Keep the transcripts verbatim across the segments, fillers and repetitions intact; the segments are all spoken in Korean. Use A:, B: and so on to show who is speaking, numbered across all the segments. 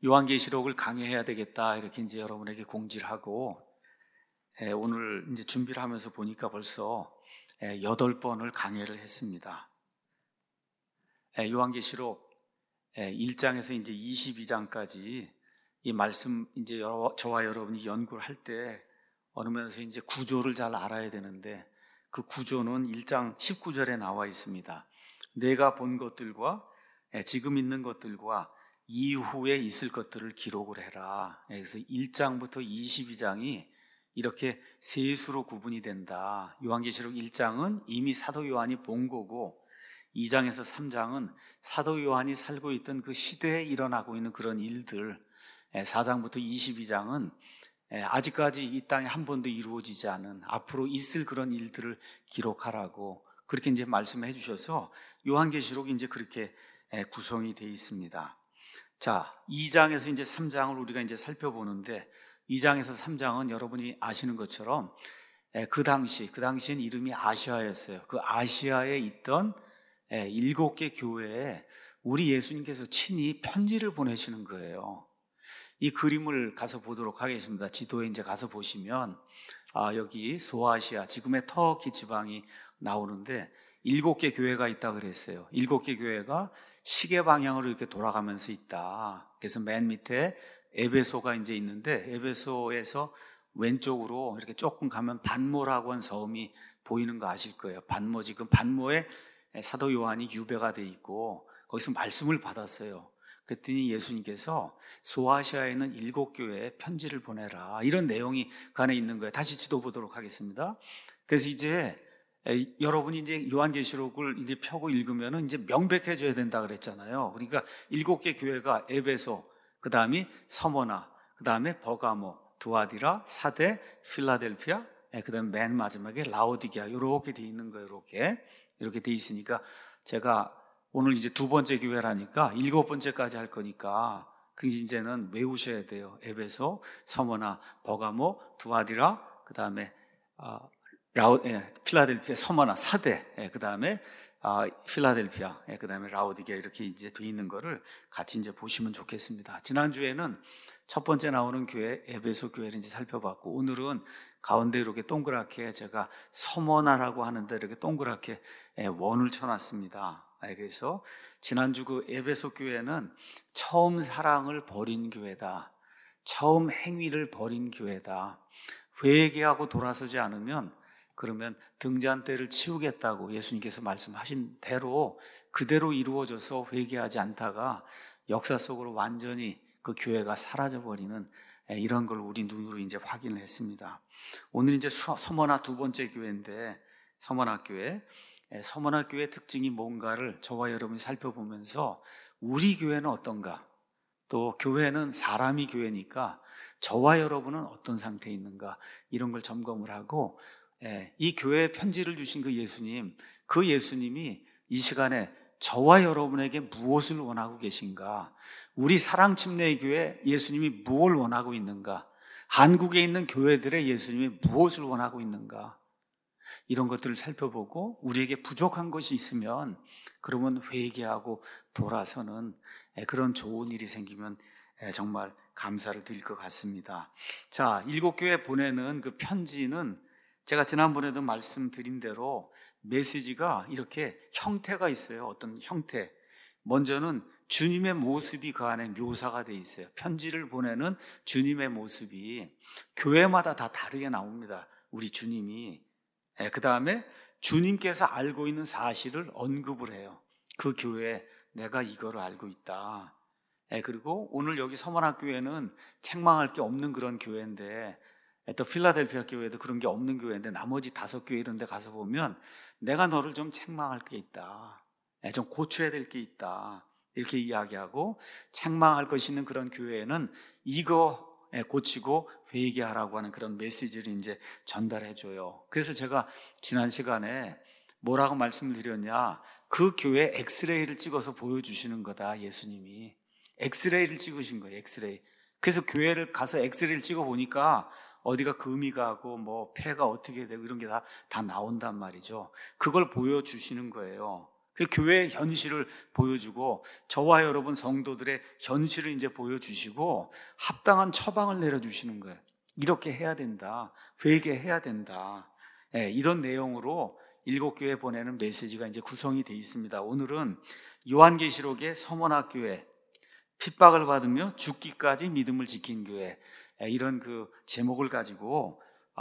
A: 요한계시록을 강의해야 되겠다 이렇게 이제 여러분에게 공지를 하고 에, 오늘 이제 준비를 하면서 보니까 벌써 에, 여덟 번을 강의를 했습니다. 에, 요한계시록 에, 일 장에서 이제 이십이 장까지 이 말씀 이제 여, 저와 여러분이 연구를 할 때 어느 면에서 이제 구조를 잘 알아야 되는데 그 구조는 일 장 십구 절에 나와 있습니다. 내가 본 것들과 에, 지금 있는 것들과 이후에 있을 것들을 기록을 해라. 그래서 일 장부터 이십이 장이 이렇게 세 수로 구분이 된다. 요한계시록 일 장은 이미 사도 요한이 본 거고 이 장에서 삼 장은 사도 요한이 살고 있던 그 시대에 일어나고 있는 그런 일들, 사 장부터 이십이 장은 아직까지 이 땅에 한 번도 이루어지지 않은 앞으로 있을 그런 일들을 기록하라고 그렇게 이제 말씀해 주셔서 요한계시록이 이제 그렇게 구성이 되어 있습니다. 자, 이 장에서 이제 삼 장을 우리가 이제 살펴보는데 이 장에서 삼 장은 여러분이 아시는 것처럼 그 당시, 그 당시엔 이름이 아시아였어요. 그 아시아에 있던 일곱 개 교회에 우리 예수님께서 친히 편지를 보내시는 거예요. 이 그림을 가서 보도록 하겠습니다. 지도에 이제 가서 보시면 아, 여기 소아시아, 지금의 터키 지방이 나오는데 일곱 개 교회가 있다 그랬어요. 일곱 개 교회가 시계 방향으로 이렇게 돌아가면서 있다. 그래서 맨 밑에 에베소가 이제 있는데 에베소에서 왼쪽으로 이렇게 조금 가면 반모라고 한 섬이 보이는 거 아실 거예요. 반모, 지금 반모에 사도 요한이 유배가 돼 있고 거기서 말씀을 받았어요. 그랬더니 예수님께서 소아시아에 있는 일곱 교회에 편지를 보내라. 이런 내용이 그 안에 있는 거예요. 다시 지도 보도록 하겠습니다. 그래서 이제 여러분이 이제 요한계시록을 이제 펴고 읽으면은 이제 명백해져야 된다 그랬잖아요. 그러니까 일곱 개 교회가 에베소, 그 다음이 서머나, 그 다음에 버가모, 두아디라, 사데, 필라델피아, 그 다음에 맨 마지막에 라오디게아 이렇게 돼 있는 거예요. 이렇게 이렇게 돼 있으니까 제가 오늘 이제 두 번째 교회라니까 일곱 번째까지 할 거니까 그 이제는 외우셔야 돼요. 에베소, 서머나, 버가모, 두아디라, 그 다음에 아, 라우, 예, 필라델피아, 서머나, 사데, 예, 그 다음에 아, 필라델피아, 예, 그 다음에 라오디게아 이렇게 이제 돼 있는 거를 같이 이제 보시면 좋겠습니다. 지난주에는 첫 번째 나오는 교회 에베소 교회를 이제 살펴봤고 오늘은 가운데 이렇게 동그랗게 제가 서머나라고 하는데 이렇게 동그랗게 예, 원을 쳐놨습니다. 그래서 지난주 그 에베소 교회는 처음 사랑을 버린 교회다. 처음 행위를 버린 교회다. 회개하고 돌아서지 않으면 그러면 등잔대를 치우겠다고 예수님께서 말씀하신 대로 그대로 이루어져서 회개하지 않다가 역사 속으로 완전히 그 교회가 사라져버리는 이런 걸 우리 눈으로 이제 확인을 했습니다. 오늘 이제 서머나 두 번째 교회인데 서머나 교회 서머나 교회의 특징이 뭔가를 저와 여러분이 살펴보면서 우리 교회는 어떤가, 또 교회는 사람이 교회니까 저와 여러분은 어떤 상태에 있는가 이런 걸 점검을 하고 이 교회에 편지를 주신 그 예수님, 그 예수님이 이 시간에 저와 여러분에게 무엇을 원하고 계신가, 우리 사랑침례의 교회 예수님이 무엇을 원하고 있는가, 한국에 있는 교회들의 예수님이 무엇을 원하고 있는가, 이런 것들을 살펴보고 우리에게 부족한 것이 있으면 그러면 회개하고 돌아서는 그런 좋은 일이 생기면 정말 감사를 드릴 것 같습니다. 자, 일곱 교회 보내는 그 편지는 제가 지난번에도 말씀드린 대로 메시지가 이렇게 형태가 있어요. 어떤 형태. 먼저는 주님의 모습이 그 안에 묘사가 돼 있어요. 편지를 보내는 주님의 모습이 교회마다 다 다르게 나옵니다. 우리 주님이. 그 다음에 주님께서 알고 있는 사실을 언급을 해요. 그 교회에 내가 이거를 알고 있다. 그리고 오늘 여기 서머나교회는 책망할 게 없는 그런 교회인데 또 필라델피아 교회도 그런 게 없는 교회인데 나머지 다섯 교회 이런 데 가서 보면 내가 너를 좀 책망할 게 있다, 좀 고쳐야 될 게 있다 이렇게 이야기하고, 책망할 것이 있는 그런 교회에는 이거 고치고 회개하라고 하는 그런 메시지를 이제 전달해 줘요. 그래서 제가 지난 시간에 뭐라고 말씀을 드렸냐, 그 교회 엑스레이를 찍어서 보여주시는 거다. 예수님이 엑스레이를 찍으신 거예요. 엑스레이. 그래서 교회를 가서 엑스레이를 찍어 보니까 어디가 금이 가고 뭐 폐가 어떻게 되고 이런 게 다, 다 나온단 말이죠. 그걸 보여주시는 거예요. 그 교회의 현실을 보여주고 저와 여러분 성도들의 현실을 이제 보여주시고 합당한 처방을 내려주시는 거예요. 이렇게 해야 된다. 회개해야 된다. 네, 이런 내용으로 일곱 교회 보내는 메시지가 이제 구성이 되어 있습니다. 오늘은 요한계시록의 서머나교회, 핍박을 받으며 죽기까지 믿음을 지킨 교회, 이런 그 제목을 가지고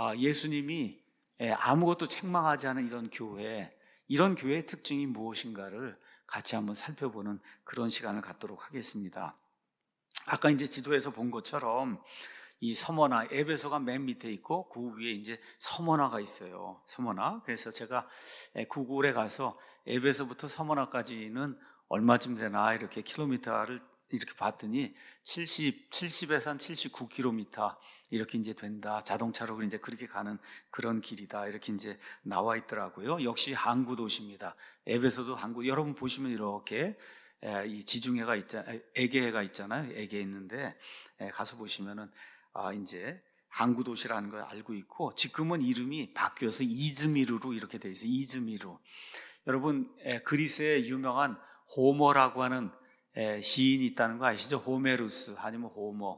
A: 예수님이 아무것도 책망하지 않은 이런 교회, 이런 교회의 특징이 무엇인가를 같이 한번 살펴보는 그런 시간을 갖도록 하겠습니다. 아까 이제 지도에서 본 것처럼 이 서머나, 에베소가 맨 밑에 있고 그 위에 이제 서머나가 있어요. 서머나. 그래서 제가 구글에 가서 에베소부터 서머나까지는 얼마쯤 되나 이렇게 킬로미터를 이렇게 봤더니 칠십, 칠십에서 한 칠십구 킬로미터 이렇게 이제 된다. 자동차로 이제 그렇게 가는 그런 길이다. 이렇게 이제 나와 있더라고요. 역시 항구 도시입니다. 에베소도 항구. 여러분 보시면 이렇게 이 지중해가 있잖아요. 에게해가 있잖아요. 에게해 있는데 가서 보시면은 아, 이제 항구 도시라는 걸 알고 있고 지금은 이름이 바뀌어서 이즈미르로 이렇게 돼 있어요. 이즈미르. 여러분 그리스의 유명한 호머라고 하는 시인이 있다는 거 아시죠? 호메루스 아니면 호머,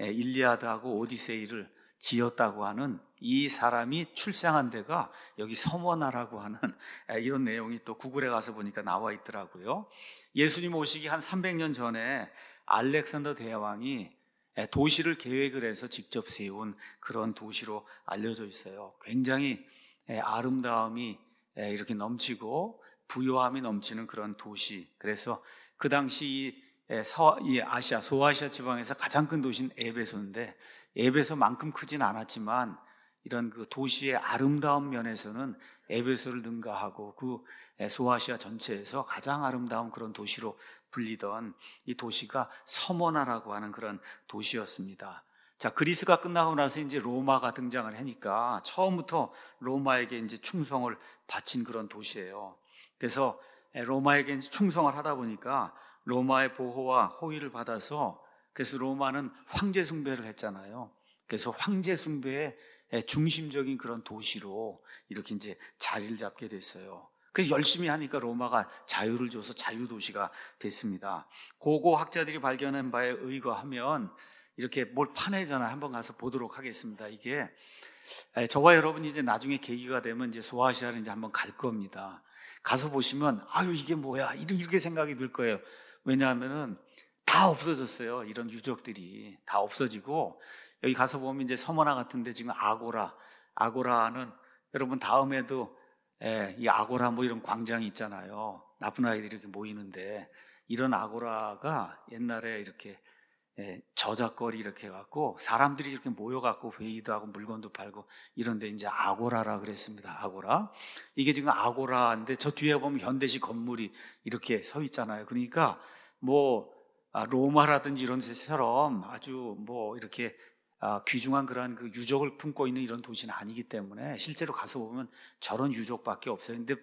A: 일리아드하고 오디세이를 지었다고 하는 이 사람이 출생한 데가 여기 서머나라고 하는 이런 내용이 또 구글에 가서 보니까 나와 있더라고요. 예수님 오시기 한 삼백 년 전에 알렉산더 대왕이 도시를 계획을 해서 직접 세운 그런 도시로 알려져 있어요. 굉장히 아름다움이 이렇게 넘치고 부요함이 넘치는 그런 도시. 그래서 그 당시 이, 서, 이 아시아, 소아시아 지방에서 가장 큰 도시는 에베소인데 에베소만큼 크진 않았지만 이런 그 도시의 아름다운 면에서는 에베소를 능가하고 그 소아시아 전체에서 가장 아름다운 그런 도시로 불리던 이 도시가 서머나라고 하는 그런 도시였습니다. 자, 그리스가 끝나고 나서 이제 로마가 등장을 하니까 처음부터 로마에게 이제 충성을 바친 그런 도시예요. 그래서 로마에게 충성을 하다 보니까 로마의 보호와 호의를 받아서 그래서 로마는 황제 숭배를 했잖아요. 그래서 황제 숭배의 중심적인 그런 도시로 이렇게 이제 자리를 잡게 됐어요. 그래서 열심히 하니까 로마가 자유를 줘서 자유도시가 됐습니다. 고고 학자들이 발견한 바에 의거하면 이렇게 뭘 파내잖아요. 한번 가서 보도록 하겠습니다. 이게 저와 여러분이 이제 나중에 계기가 되면 이제 소아시아를 이제 한번 갈 겁니다. 가서 보시면 아유 이게 뭐야 이렇게 생각이 들 거예요. 왜냐하면은 다 없어졌어요. 이런 유적들이 다 없어지고 여기 가서 보면 이제 서머나 같은데 지금 아고라, 아고라는 여러분 다음에도 예, 이 아고라 뭐 이런 광장이 있잖아요. 나쁜 아이들이 이렇게 모이는데 이런 아고라가 옛날에 이렇게 예, 저작거리 이렇게 해갖고 사람들이 이렇게 모여갖고 회의도 하고 물건도 팔고 이런데 이제 아고라라 그랬습니다. 아고라. 이게 지금 아고라인데 저 뒤에 보면 현대식 건물이 이렇게 서 있잖아요. 그러니까 뭐 로마라든지 이런 데처럼 아주 뭐 이렇게 귀중한 그러한 그 유적을 품고 있는 이런 도시는 아니기 때문에 실제로 가서 보면 저런 유적밖에 없어요. 근데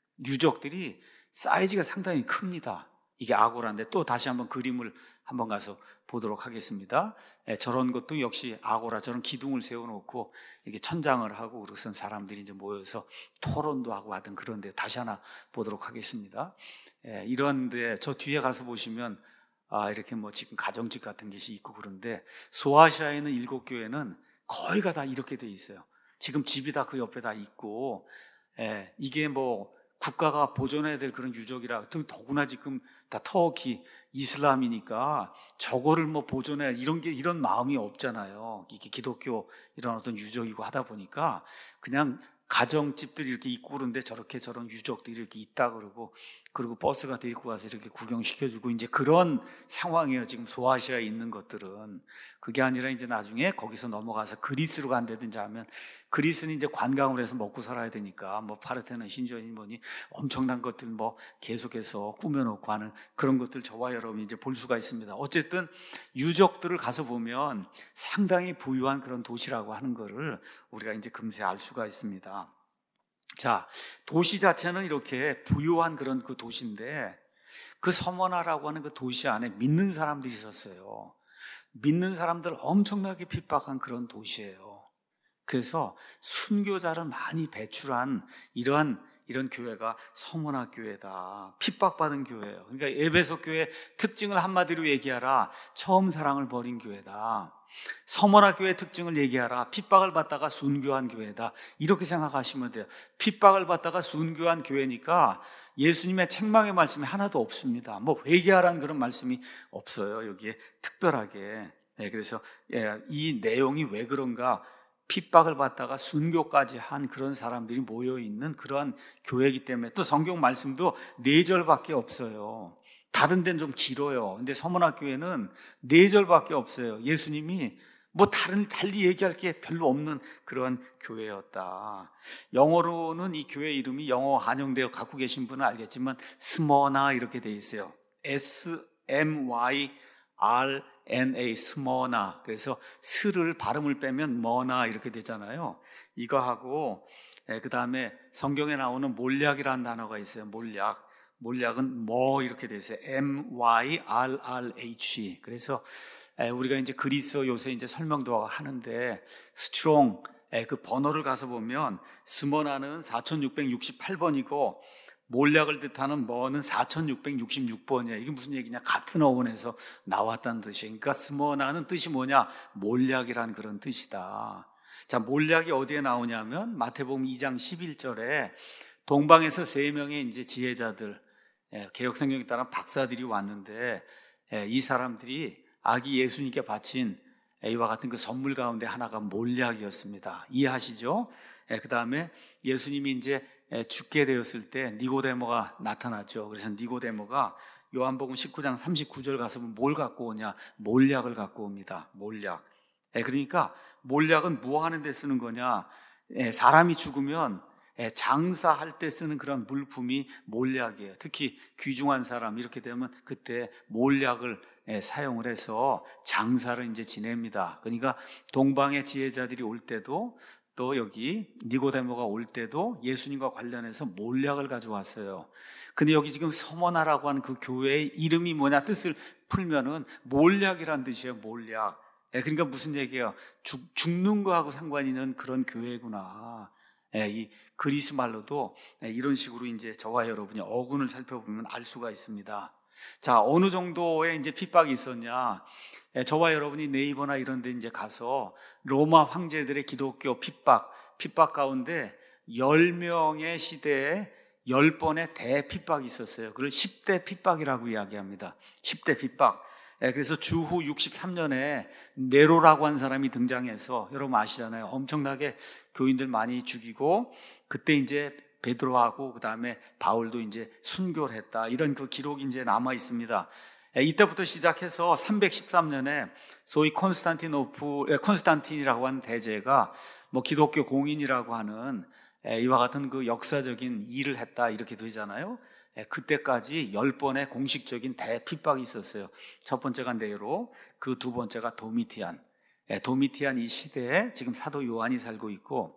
A: 유적들이 사이즈가 상당히 큽니다. 이게 아고라인데 또 다시 한번 그림을 한번 가서 보도록 하겠습니다. 예, 저런 것도 역시 아고라, 저런 기둥을 세워놓고 이렇게 천장을 하고 그것은 사람들이 이제 모여서 토론도 하고 하던 그런데 다시 하나 보도록 하겠습니다. 예, 이런데 저 뒤에 가서 보시면 아, 이렇게 뭐 지금 가정집 같은 것이 있고 그런데 소아시아에 있는 일곱 교회는 거의가 다 이렇게 돼 있어요. 지금 집이 다 그 옆에 다 있고 예, 이게 뭐 국가가 보존해야 될 그런 유적이라 더구나 지금 다 터키 이슬람이니까 저거를 뭐 보존해야 이런 게 이런 마음이 없잖아요. 이게 기독교 이런 어떤 유적이고 하다 보니까 그냥 가정집들이 이렇게 있고 그런데 저렇게 저런 유적들이 이렇게 있다 그러고 그리고 버스가 데리고 가서 이렇게 구경시켜주고 이제 그런 상황이에요. 지금 소아시아에 있는 것들은. 그게 아니라 이제 나중에 거기서 넘어가서 그리스로 간다든지 하면 그리스는 이제 관광을 해서 먹고 살아야 되니까 뭐 파르테논 신전이 뭐니 엄청난 것들 뭐 계속해서 꾸며놓고 하는 그런 것들 저와 여러분이 이제 볼 수가 있습니다. 어쨌든 유적들을 가서 보면 상당히 부유한 그런 도시라고 하는 거를 우리가 이제 금세 알 수가 있습니다. 자, 도시 자체는 이렇게 부유한 그런 그 도시인데 그 서머나라고 하는 그 도시 안에 믿는 사람들이 있었어요. 믿는 사람들 엄청나게 핍박한 그런 도시예요. 그래서 순교자를 많이 배출한 이러한 이런 교회가 서머나 교회다. 핍박받은 교회예요. 그러니까 에베소 교회 특징을 한마디로 얘기하라. 처음 사랑을 버린 교회다. 서머나 교회 특징을 얘기하라. 핍박을 받다가 순교한 교회다. 이렇게 생각하시면 돼요. 핍박을 받다가 순교한 교회니까 예수님의 책망의 말씀이 하나도 없습니다. 뭐 회개하라는 그런 말씀이 없어요. 여기에 특별하게. 네, 그래서 이 내용이 왜 그런가? 핍박을 받다가 순교까지 한 그런 사람들이 모여있는 그러한 교회이기 때문에, 또 성경 말씀도 네 절밖에 없어요. 다른 데는 좀 길어요. 근데 서문학교회는 네 절밖에 없어요. 예수님이 뭐 다른 달리 얘기할 게 별로 없는 그런 교회였다. 영어로는 이 교회 이름이 영어 한영되어 갖고 계신 분은 알겠지만 스머나 이렇게 돼 있어요. 에스 엠 와이 알 엔 에이, 스머나. 그래서 스를 발음을 빼면 머나 이렇게 되잖아요. 이거하고 그 다음에 성경에 나오는 몰약이라는 단어가 있어요. 몰약. 몰약은 뭐 이렇게 돼 있어요. 엠 와이 알 알 에이치. 그래서 우리가 이제 그리스어 요새 이제 설명도 하는데 스트롱 그 번호를 가서 보면 스머나는 사천육백육십팔 번이고 몰약을 뜻하는 뭐는 사천육백육십육 번이야. 이게 무슨 얘기냐? 같은 어원에서 나왔다는 뜻이에요. 그러니까 스머나는 뜻이 뭐냐? 몰약이란 그런 뜻이다. 자, 몰약이 어디에 나오냐면 마태복음 이 장 십일 절에 동방에서 세 명의 이제 지혜자들, 개혁성경에 따라 박사들이 왔는데 이 사람들이 아기 예수님께 바친 이와 같은 그 선물 가운데 하나가 몰약이었습니다. 이해하시죠? 그 다음에 예수님이 이제 죽게 되었을 때 니고데모가 나타났죠. 그래서 니고데모가 요한복음 십구 장 삼십구 절 가서 뭘 갖고 오냐? 몰약을 갖고 옵니다. 몰약. 그러니까 몰약은 뭐 하는 데 쓰는 거냐? 사람이 죽으면 장사할 때 쓰는 그런 물품이 몰약이에요. 특히 귀중한 사람 이렇게 되면 그때 몰약을 사용을 해서 장사를 이제 지냅니다. 그러니까 동방의 지혜자들이 올 때도 또 여기 니고데모가 올 때도 예수님과 관련해서 몰약을 가져왔어요. 근데 여기 지금 서머나라고 하는 그 교회의 이름이 뭐냐? 뜻을 풀면은 몰약이란 뜻이에요. 몰약. 그러니까 무슨 얘기예요? 죽, 죽는 거하고 상관이 있는 그런 교회구나. 이 그리스 말로도 이런 식으로 이제 저와 여러분이 어근을 살펴보면 알 수가 있습니다. 자, 어느 정도의 이제 핍박이 있었냐? 저와 여러분이 네이버나 이런 데 이제 가서 로마 황제들의 기독교 핍박, 핍박 가운데 열 명의 시대에 열 번의 대핍박이 있었어요. 그걸 십 대 핍박이라고 이야기합니다. 십 대 핍박. 그래서 주후 육십삼 년에 네로라고 한 사람이 등장해서 여러분 아시잖아요. 엄청나게 교인들 많이 죽이고 그때 이제 베드로하고 그 다음에 바울도 이제 순교를 했다. 이런 그 기록이 이제 남아 있습니다. 이때부터 시작해서 삼백십삼 년에 소위 콘스탄티노프, 콘스탄틴이라고 하는 대제가 뭐 기독교 공인이라고 하는 이와 같은 그 역사적인 일을 했다. 이렇게 되잖아요. 그때까지 열 번의 공식적인 대핍박이 있었어요. 첫 번째가 네로, 그 두 번째가 도미티안. 도미티안 이 시대에 지금 사도 요한이 살고 있고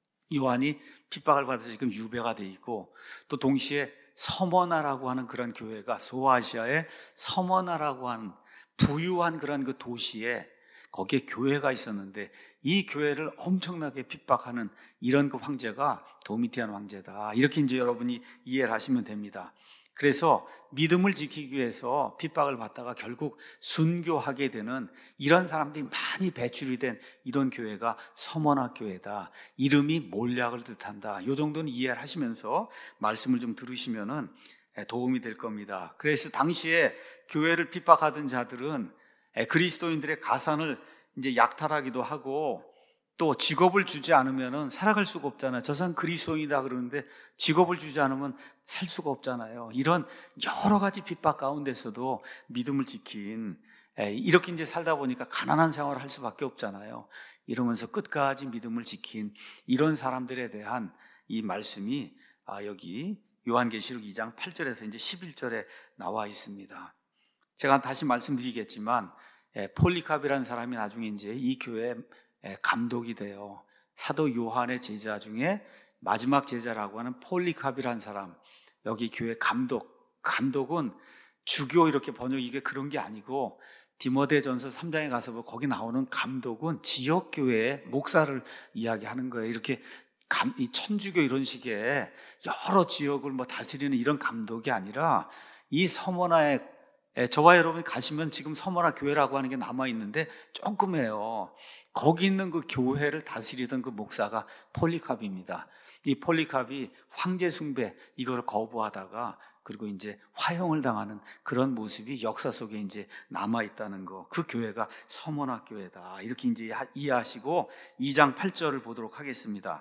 A: 요한이 핍박을 받아서 지금 유배가 돼 있고 또 동시에 서머나라고 하는 그런 교회가 소아시아의 서머나라고 하는 부유한 그런 그 도시에 거기에 교회가 있었는데 이 교회를 엄청나게 핍박하는 이런 그 황제가 도미티안 황제다. 이렇게 이제 여러분이 이해를 하시면 됩니다. 그래서 믿음을 지키기 위해서 핍박을 받다가 결국 순교하게 되는 이런 사람들이 많이 배출이 된 이런 교회가 서머나 교회다. 이름이 몰약을 뜻한다. 이 정도는 이해를 하시면서 말씀을 좀 들으시면은 도움이 될 겁니다. 그래서 당시에 교회를 핍박하던 자들은 그리스도인들의 가산을 이제 약탈하기도 하고 또 직업을 주지 않으면 살아갈 수가 없잖아요. 저 사람 그리스도인이다 그러는데 직업을 주지 않으면 살 수가 없잖아요. 이런 여러 가지 핍박 가운데서도 믿음을 지킨, 이렇게 이제 살다 보니까 가난한 생활을 할 수밖에 없잖아요. 이러면서 끝까지 믿음을 지킨 이런 사람들에 대한 이 말씀이 여기 요한계시록 이 장 팔 절에서 이제 십일 절에 나와 있습니다. 제가 다시 말씀드리겠지만 폴리캅이라는 사람이 나중에 이제 이 교회에 감독이 돼요. 사도 요한의 제자 중에 마지막 제자라고 하는 폴리캅이라는 사람, 여기 교회 감독, 감독은 주교 이렇게 번역 이게 그런 게 아니고 디모데전서 삼 장에 가서 거기 나오는 감독은 지역교회의 목사를 이야기하는 거예요. 이렇게 감, 이 천주교 이런 식의 여러 지역을 뭐 다스리는 이런 감독이 아니라 이 서머나에 저와 여러분이 가시면 지금 서머나 교회라고 하는 게 남아있는데 조금해요. 거기 있는 그 교회를 다스리던 그 목사가 폴리캅입니다. 이 폴리캅이 황제 숭배 이걸 거부하다가 그리고 이제 화형을 당하는 그런 모습이 역사 속에 이제 남아있다는 거. 그 교회가 서머나 교회다. 이렇게 이제 이해하시고 이 장 팔 절을 보도록 하겠습니다.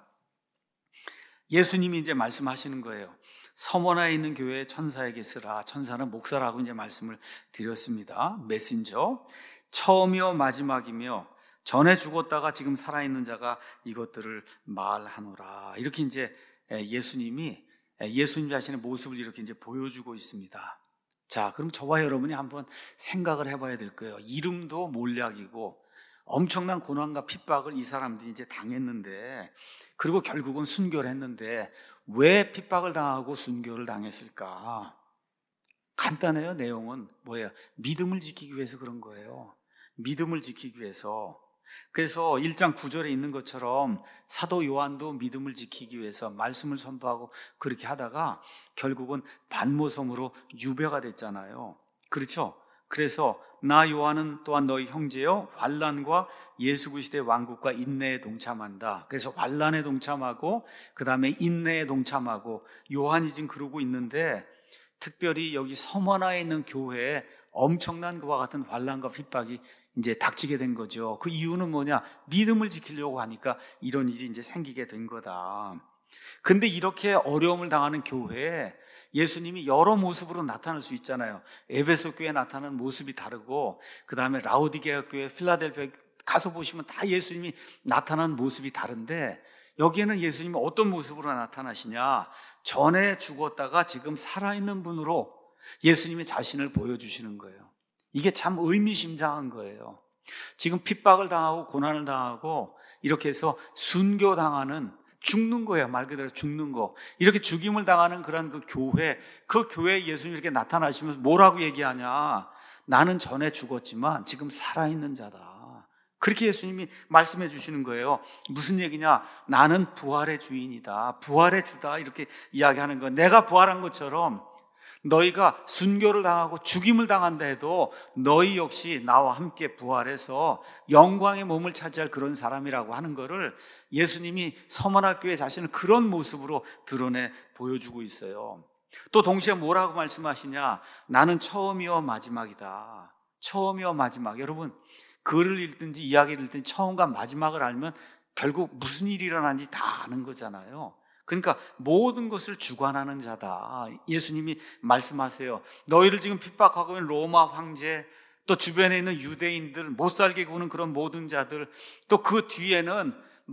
A: 예수님이 이제 말씀하시는 거예요. 서머나에 있는 교회에 천사에게 쓰라. 천사는 목사라고 이제 말씀을 드렸습니다. 메신저. 처음이요 마지막이며 전에 죽었다가 지금 살아있는 자가 이것들을 말하노라. 이렇게 이제 예수님이 예수님 자신의 모습을 이렇게 이제 보여주고 있습니다. 자, 그럼 저와 여러분이 한번 생각을 해봐야 될 거예요. 이름도 몰약이고 엄청난 고난과 핍박을 이 사람들이 이제 당했는데, 그리고 결국은 순교를 했는데 왜 핍박을 당하고 순교를 당했을까? 간단해요. 내용은 뭐예요? 믿음을 지키기 위해서 그런 거예요. 믿음을 지키기 위해서. 그래서 일 장 구 절에 있는 것처럼 사도 요한도 믿음을 지키기 위해서 말씀을 선포하고 그렇게 하다가 결국은 반모섬으로 유배가 됐잖아요. 그렇죠? 그래서 나 요한은 또한 너희 형제여 환난과 예수 그리스도의 왕국과 인내에 동참한다. 그래서 환난에 동참하고 그 다음에 인내에 동참하고 요한이 지금 그러고 있는데, 특별히 여기 서머나에 있는 교회에 엄청난 그와 같은 환난과 핍박이 이제 닥치게 된 거죠. 그 이유는 뭐냐? 믿음을 지키려고 하니까 이런 일이 이제 생기게 된 거다. 근데 이렇게 어려움을 당하는 교회에 예수님이 여러 모습으로 나타날 수 있잖아요. 에베소 교회에 나타나는 모습이 다르고, 그 다음에 라오디게아 교회, 필라델피아 가서 보시면 다 예수님이 나타나는 모습이 다른데, 여기에는 예수님이 어떤 모습으로 나타나시냐? 전에 죽었다가 지금 살아있는 분으로 예수님이 자신을 보여주시는 거예요. 이게 참 의미심장한 거예요. 지금 핍박을 당하고 고난을 당하고 이렇게 해서 순교당하는, 죽는 거예요. 말 그대로 죽는 거. 이렇게 죽임을 당하는 그런 그 교회, 그 교회에 예수님이 이렇게 나타나시면서 뭐라고 얘기하냐? 나는 전에 죽었지만 지금 살아있는 자다. 그렇게 예수님이 말씀해 주시는 거예요. 무슨 얘기냐? 나는 부활의 주인이다. 부활의 주다. 이렇게 이야기하는 거. 내가 부활한 것처럼 너희가 순교를 당하고 죽임을 당한다 해도 너희 역시 나와 함께 부활해서 영광의 몸을 차지할 그런 사람이라고 하는 것을 예수님이 서머나 교회 자신을 그런 모습으로 드러내 보여주고 있어요. 또 동시에 뭐라고 말씀하시냐? 나는 처음이요 마지막이다. 처음이요 마지막. 여러분, 글을 읽든지 이야기를 읽든지 처음과 마지막을 알면 결국 무슨 일이 일어나는지 다 아는 거잖아요. 그러니까 모든 것을 주관하는 자다. 예수님이 말씀하세요. 너희를 지금 핍박하고 있는 로마 황제, 또 주변에 있는 유대인들, 못 살게 구는 그런 모든 자들, 또 그 뒤에는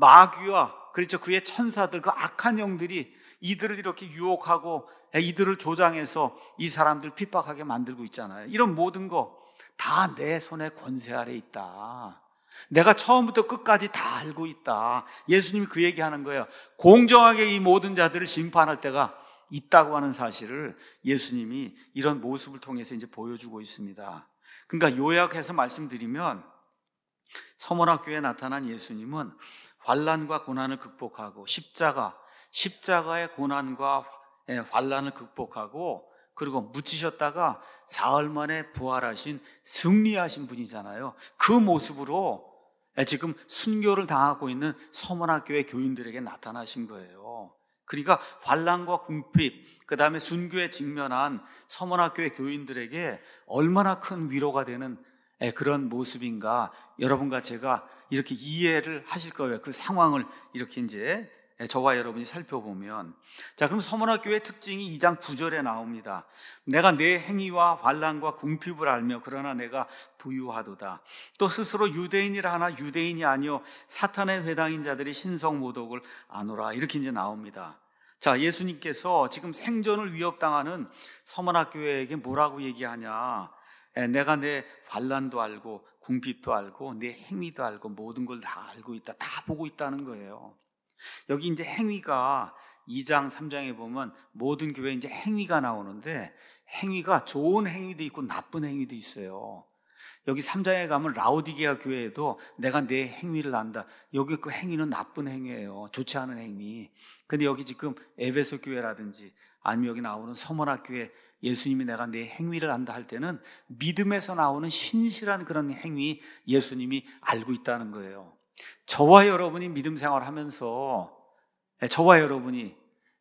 A: 마귀와 그렇죠 그의 천사들, 그 악한 영들이 이들을 이렇게 유혹하고 이들을 조장해서 이 사람들 핍박하게 만들고 있잖아요. 이런 모든 거 다 내 손의 권세 아래 있다. 내가 처음부터 끝까지 다 알고 있다. 예수님이 그 얘기하는 거예요. 공정하게 이 모든 자들을 심판할 때가 있다고 하는 사실을 예수님이 이런 모습을 통해서 이제 보여주고 있습니다. 그러니까 요약해서 말씀드리면, 서머나 교회에 나타난 예수님은 환난과 고난을 극복하고 십자가, 십자가의 고난과 환난을 극복하고 그리고 묻히셨다가 사흘 만에 부활하신 승리하신 분이잖아요. 그 모습으로 지금 순교를 당하고 있는 서머나 교회 교인들에게 나타나신 거예요. 그러니까 환난과 궁핍, 그 다음에 순교에 직면한 서머나 교회 교인들에게 얼마나 큰 위로가 되는 그런 모습인가, 여러분과 제가 이렇게 이해를 하실 거예요. 그 상황을 이렇게 이제 저와 여러분이 살펴보면. 자, 그럼 서머나 교회의 특징이 이 장 구 절에 나옵니다. 내가 내 행위와 환난과 궁핍을 알며 그러나 내가 부유하도다. 또 스스로 유대인이라 하나 유대인이 아니요 사탄의 회당인 자들이 신성 모독을 아노라. 이렇게 이제 나옵니다. 자, 예수님께서 지금 생존을 위협당하는 서머나 교회에게 뭐라고 얘기하냐? 내가 내 환난도 알고 궁핍도 알고 내 행위도 알고 모든 걸 다 알고 있다. 다 보고 있다는 거예요. 여기 이제 행위가 이 장 삼 장에 보면 모든 교회에 이제 행위가 나오는데, 행위가 좋은 행위도 있고 나쁜 행위도 있어요. 여기 삼 장에 가면 라오디게아 교회에도 내가 내 행위를 안다. 여기 그 행위는 나쁜 행위예요. 좋지 않은 행위. 근데 여기 지금 에베소 교회라든지 아니면 여기 나오는 서머나 교회, 예수님이 내가 내 행위를 안다 할 때는 믿음에서 나오는 신실한 그런 행위 예수님이 알고 있다는 거예요. 저와 여러분이 믿음 생활하면서, 저와 여러분이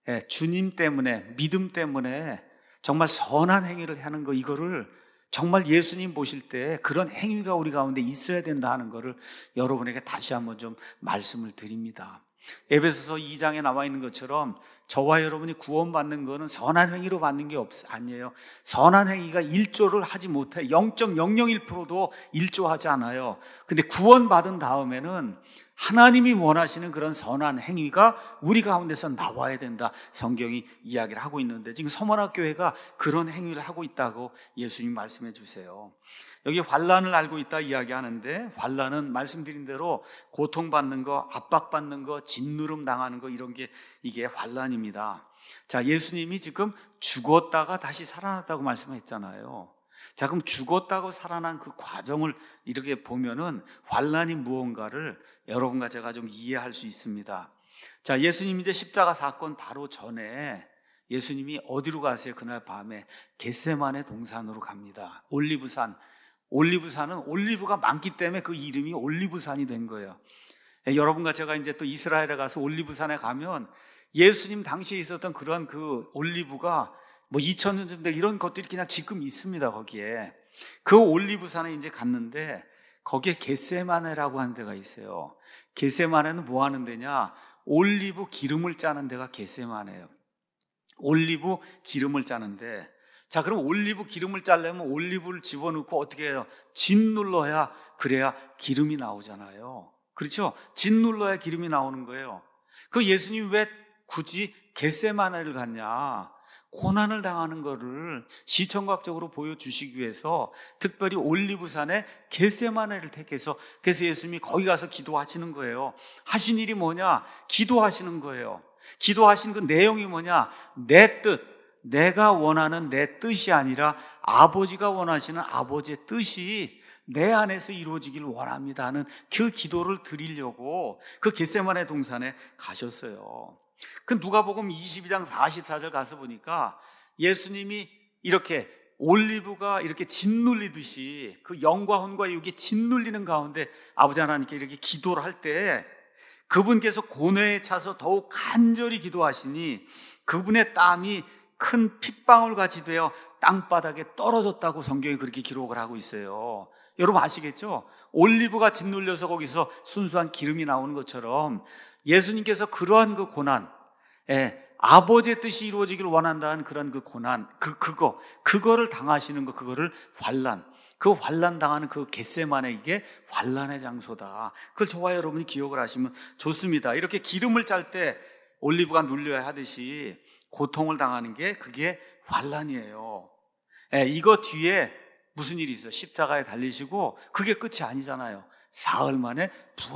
A: 주님 때문에, 믿음 때문에 정말 선한 행위를 하는 거, 이거를 정말 예수님 보실 때 그런 행위가 우리 가운데 있어야 된다 하는 것을 여러분에게 다시 한번 좀 말씀을 드립니다. 에베소서 이 장에 나와 있는 것처럼 저와 여러분이 구원받는 것은 선한 행위로 받는 게 없, 아니에요. 선한 행위가 일조를 하지 못해. 영 점 영영일 퍼센트도 일조하지 않아요. 근데 구원받은 다음에는 하나님이 원하시는 그런 선한 행위가 우리 가운데서 나와야 된다, 성경이 이야기를 하고 있는데, 지금 서머나 교회가 그런 행위를 하고 있다고 예수님 말씀해 주세요. 여기 환난을 알고 있다 이야기하는데, 환난은 말씀드린 대로 고통받는 거, 압박받는 거, 짓누름 당하는 거, 이런 게 이게 환난입니다. 자, 예수님이 지금 죽었다가 다시 살아났다고 말씀했잖아요. 자, 그럼 죽었다고 살아난 그 과정을 이렇게 보면은 환난이 무언가를 여러분과 제가 좀 이해할 수 있습니다. 자, 예수님 이제 십자가 사건 바로 전에 예수님이 어디로 가세요? 그날 밤에 겟세마네 동산으로 갑니다. 올리브산. 올리브산은 올리브가 많기 때문에 그 이름이 올리브산이 된 거예요. 예, 여러분과 제가 이제 또 이스라엘에 가서 올리브산에 가면 예수님 당시에 있었던 그런 그 올리브가 뭐 이천 년 전에 이런 것들이 그냥 지금 있습니다. 거기에 그 올리브산에 이제 갔는데 거기에 겟세마네라고 하는 데가 있어요. 겟세마네는 뭐 하는 데냐? 올리브 기름을 짜는 데가 겟세마네예요. 올리브 기름을 짜는데, 자, 그럼 올리브 기름을 짜려면 올리브를 집어넣고 어떻게 해요? 짓눌러야, 그래야 기름이 나오잖아요. 그렇죠? 짓눌러야 기름이 나오는 거예요. 그 예수님 왜 굳이 겟세마네를 갔냐? 고난을 당하는 것을 시청각적으로 보여주시기 위해서 특별히 올리브산에 겟세마네를 택해서, 그래서 예수님이 거기 가서 기도하시는 거예요. 하신 일이 뭐냐? 기도하시는 거예요. 기도하신 그 내용이 뭐냐? 내 뜻, 내가 원하는 내 뜻이 아니라 아버지가 원하시는 아버지의 뜻이 내 안에서 이루어지기를 원합니다 하는 그 기도를 드리려고 그 겟세마네 동산에 가셨어요. 그 누가복음 이십이 장 사십사 절 가서 보니까 예수님이 이렇게 올리브가 이렇게 짓눌리듯이 그 영과 혼과 육이 짓눌리는 가운데 아버지 하나님께 이렇게 기도를 할 때 그분께서 고뇌에 차서 더욱 간절히 기도하시니 그분의 땀이 큰 핏방울 같이 되어 땅바닥에 떨어졌다고 성경이 그렇게 기록을 하고 있어요. 여러분 아시겠죠? 올리브가 짓눌려서 거기서 순수한 기름이 나오는 것처럼 예수님께서 그러한 그 고난, 예, 아버지의 뜻이 이루어지기를 원한다는 그런 그 고난, 그, 그거, 그거를 당하시는 거, 그거를 환난, 그 환난 당하는 그 겟세마네, 이게 환난의 장소다. 그걸 저와 여러분이 기억을 하시면 좋습니다. 이렇게 기름을 짤 때 올리브가 눌려야 하듯이 고통을 당하는 게 그게 환난이에요. 예, 이거 뒤에 무슨 일이 있어요? 십자가에 달리시고 그게 끝이 아니잖아요. 사흘 만에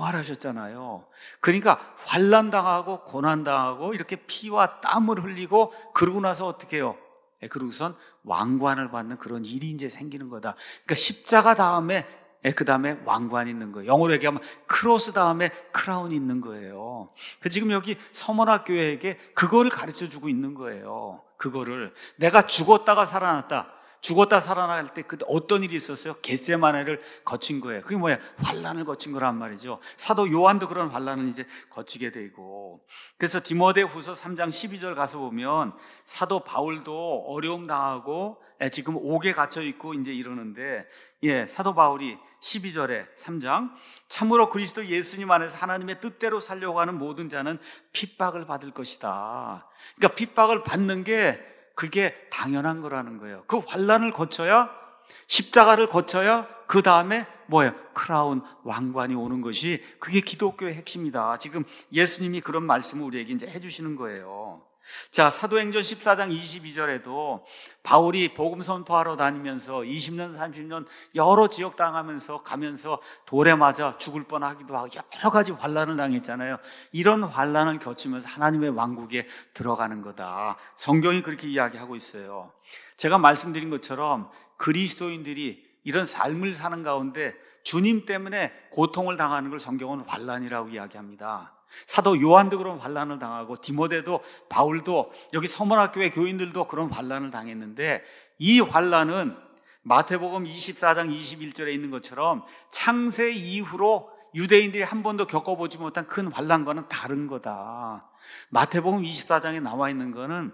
A: 부활하셨잖아요. 그러니까 환난 당하고 고난 당하고 이렇게 피와 땀을 흘리고 그러고 나서 어떻게 해요? 예, 그러고선 왕관을 받는 그런 일이 이제 생기는 거다. 그러니까 십자가 다음에 예, 그 다음에 왕관이 있는 거예요. 영어로 얘기하면 크로스 다음에 크라운이 있는 거예요. 그 지금 여기 서머나 교회에게 그거를 가르쳐 주고 있는 거예요. 그거를 내가 죽었다가 살아났다. 죽었다 살아날 때 그때 어떤 일이 있었어요? 겟세마네를 거친 거예요. 그게 뭐야? 환난을 거친 거란 말이죠. 사도 요한도 그런 환난을 이제 거치게 되고, 그래서 디모데후서 삼 장 십이 절 가서 보면 사도 바울도 어려움 당하고 지금 옥에 갇혀 있고 이제 이러는데, 예, 사도 바울이 십이 절에 삼 장 참으로 그리스도 예수님 안에서 하나님의 뜻대로 살려고 하는 모든 자는 핍박을 받을 것이다. 그러니까 핍박을 받는 게 그게 당연한 거라는 거예요. 그 환난을 거쳐야, 십자가를 거쳐야 그 다음에 뭐예요? 크라운, 왕관이 오는 것이 그게 기독교의 핵심이다. 지금 예수님이 그런 말씀을 우리에게 이제 해주시는 거예요. 자, 사도행전 십사 장 이십이 절에도 바울이 복음 선포하러 다니면서 이십 년, 삼십 년 여러 지역 당하면서 가면서 돌에 맞아 죽을 뻔하기도 하고 여러 가지 환난을 당했잖아요. 이런 환난을 거치면서 하나님의 왕국에 들어가는 거다. 성경이 그렇게 이야기하고 있어요. 제가 말씀드린 것처럼 그리스도인들이 이런 삶을 사는 가운데 주님 때문에 고통을 당하는 걸 성경은 환난이라고 이야기합니다. 사도 요한도 그런 환난을 당하고 디모데도 바울도 여기 서문학교의 교인들도 그런 환난을 당했는데 이 환난은 마태복음 이십사 장 이십일 절에 있는 것처럼 창세 이후로 유대인들이 한 번도 겪어보지 못한 큰 환난과는 다른 거다. 마태복음 이십사 장에 나와 있는 거는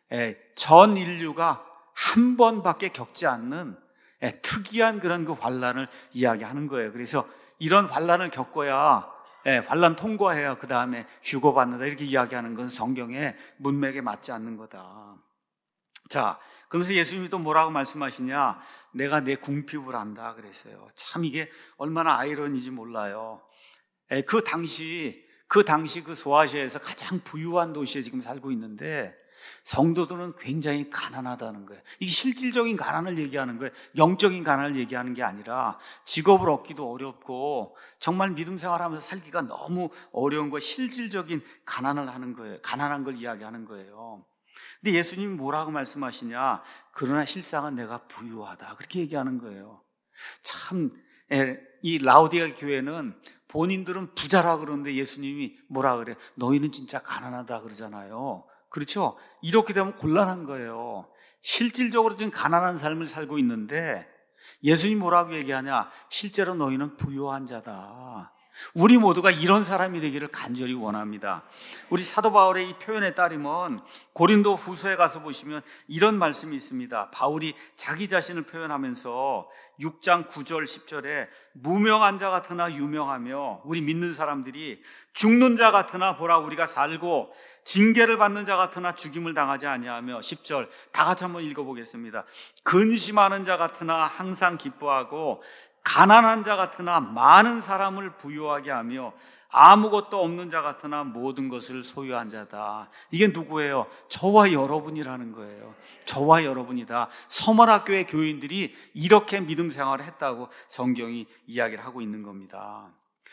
A: 전 인류가 한 번밖에 겪지 않는 특이한 그런 그 환난을 이야기하는 거예요. 그래서 이런 환난을 겪어야 환난 통과해야 그 다음에 휴거받는다 이렇게 이야기하는 건 성경의 문맥에 맞지 않는 거다. 자, 그러면서 예수님이 또 뭐라고 말씀하시냐? 내가 내 궁핍을 안다 그랬어요. 참 이게 얼마나 아이러니인지 몰라요. 그 당시 그 당시 그 소아시아에서 가장 부유한 도시에 지금 살고 있는데 성도들은 굉장히 가난하다는 거예요. 이게 실질적인 가난을 얘기하는 거예요. 영적인 가난을 얘기하는 게 아니라 직업을 얻기도 어렵고 정말 믿음 생활하면서 살기가 너무 어려운 거, 실질적인 가난을 하는 거예요. 가난한 걸 이야기하는 거예요. 근데 예수님이 뭐라고 말씀하시냐? 그러나 실상은 내가 부유하다 그렇게 얘기하는 거예요. 참 이 라오디가 교회는 본인들은 부자라 그러는데 예수님이 뭐라 그래? 너희는 진짜 가난하다 그러잖아요. 그렇죠? 이렇게 되면 곤란한 거예요. 실질적으로 지금 가난한 삶을 살고 있는데 예수님이 뭐라고 얘기하냐? 실제로 너희는 부유한 자다. 우리 모두가 이런 사람이 되기를 간절히 원합니다. 우리 사도 바울의 이 표현에 따르면 고린도 후서에 가서 보시면 이런 말씀이 있습니다. 바울이 자기 자신을 표현하면서 육 장 구 절 십 절에 무명한 자 같으나 유명하며 우리 믿는 사람들이 죽는 자 같으나 보라 우리가 살고 징계를 받는 자 같으나 죽임을 당하지 아니하며 십 절 다 같이 한번 읽어보겠습니다. 근심하는 자 같으나 항상 기뻐하고 가난한 자 같으나 많은 사람을 부유하게 하며 아무것도 없는 자 같으나 모든 것을 소유한 자다. 이게 누구예요? 저와 여러분이라는 거예요. 저와 여러분이다. 서문학교의 교인들이 이렇게 믿음 생활을 했다고 성경이 이야기를 하고 있는 겁니다.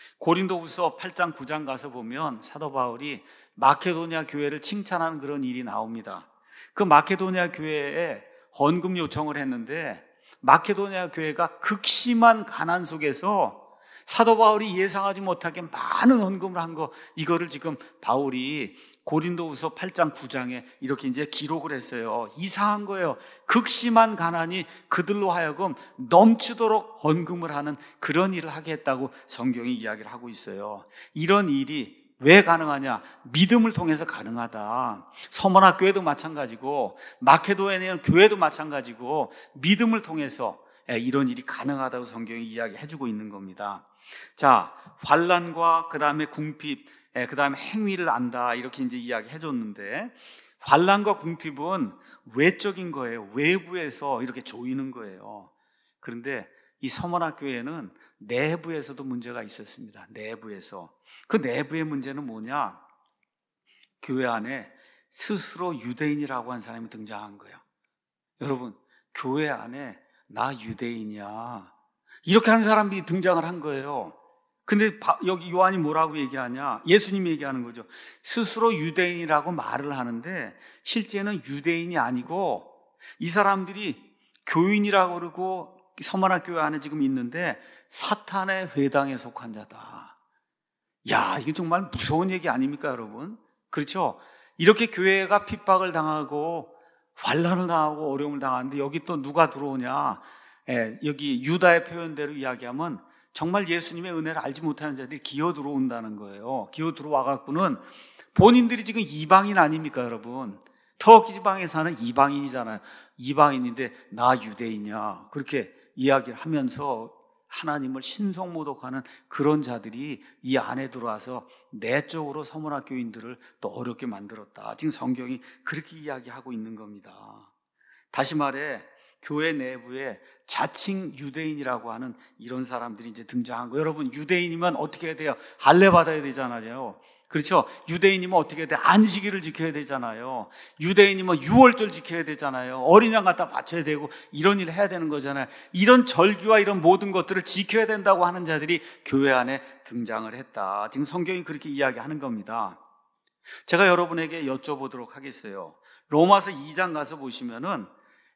A: 고린도후서 팔 장 구 장 가서 보면 사도 바울이 마케도니아 교회를 칭찬하는 그런 일이 나옵니다. 그 마케도니아 교회에 헌금 요청을 했는데 마케도니아 교회가 극심한 가난 속에서 사도 바울이 예상하지 못하게 많은 헌금을 한 거, 이거를 지금 바울이 고린도후서 팔 장 구 장에 이렇게 이제 기록을 했어요. 이상한 거예요. 극심한 가난이 그들로 하여금 넘치도록 헌금을 하는 그런 일을 하게 했다고 성경이 이야기를 하고 있어요. 이런 일이 왜 가능하냐? 믿음을 통해서 가능하다. 서머나 교회도 마찬가지고 마케도니아 교회도 마찬가지고 믿음을 통해서 이런 일이 가능하다고 성경이 이야기해주고 있는 겁니다. 자, 환난과 그 다음에 궁핍, 그 다음에 행위를 안다 이렇게 이제 이야기해줬는데 환난과 궁핍은 외적인 거예요. 외부에서 이렇게 조이는 거예요. 그런데 이 서머나 교회는 내부에서도 문제가 있었습니다. 내부에서. 그 내부의 문제는 뭐냐? 교회 안에 스스로 유대인이라고 한 사람이 등장한 거예요. 여러분, 교회 안에 나 유대인이야 이렇게 한 사람이 등장을 한 거예요. 근데 여기 요한이 뭐라고 얘기하냐? 예수님이 얘기하는 거죠. 스스로 유대인이라고 말을 하는데 실제는 유대인이 아니고 이 사람들이 교인이라고 그러고 서머나 교회 안에 지금 있는데 사탄의 회당에 속한 자다. 야, 이게 정말 무서운 얘기 아닙니까, 여러분? 그렇죠? 이렇게 교회가 핍박을 당하고 환난을 당하고 어려움을 당하는데 여기 또 누가 들어오냐? 예, 여기 유다의 표현대로 이야기하면 정말 예수님의 은혜를 알지 못하는 자들이 기어 들어온다는 거예요. 기어 들어와 갖고는 본인들이 지금 이방인 아닙니까, 여러분? 터키 지방에 사는 이방인이잖아요. 이방인인데 나 유대인이야 그렇게 이야기를 하면서 하나님을 신성모독하는 그런 자들이 이 안에 들어와서 내적으로 서문학교인들을 또 어렵게 만들었다. 지금 성경이 그렇게 이야기하고 있는 겁니다. 다시 말해 교회 내부에 자칭 유대인이라고 하는 이런 사람들이 이제 등장한 거예요. 여러분, 유대인이면 어떻게 해야 돼요? 할례 받아야 되잖아요. 그렇죠? 유대인이면 어떻게 해야 돼? 안식일을 지켜야 되잖아요. 유대인이면 유월절 지켜야 되잖아요. 어린 양 갖다 바쳐야 되고 이런 일을 해야 되는 거잖아요. 이런 절기와 이런 모든 것들을 지켜야 된다고 하는 자들이 교회 안에 등장을 했다. 지금 성경이 그렇게 이야기하는 겁니다. 제가 여러분에게 여쭤보도록 하겠어요. 로마서 이 장 가서 보시면은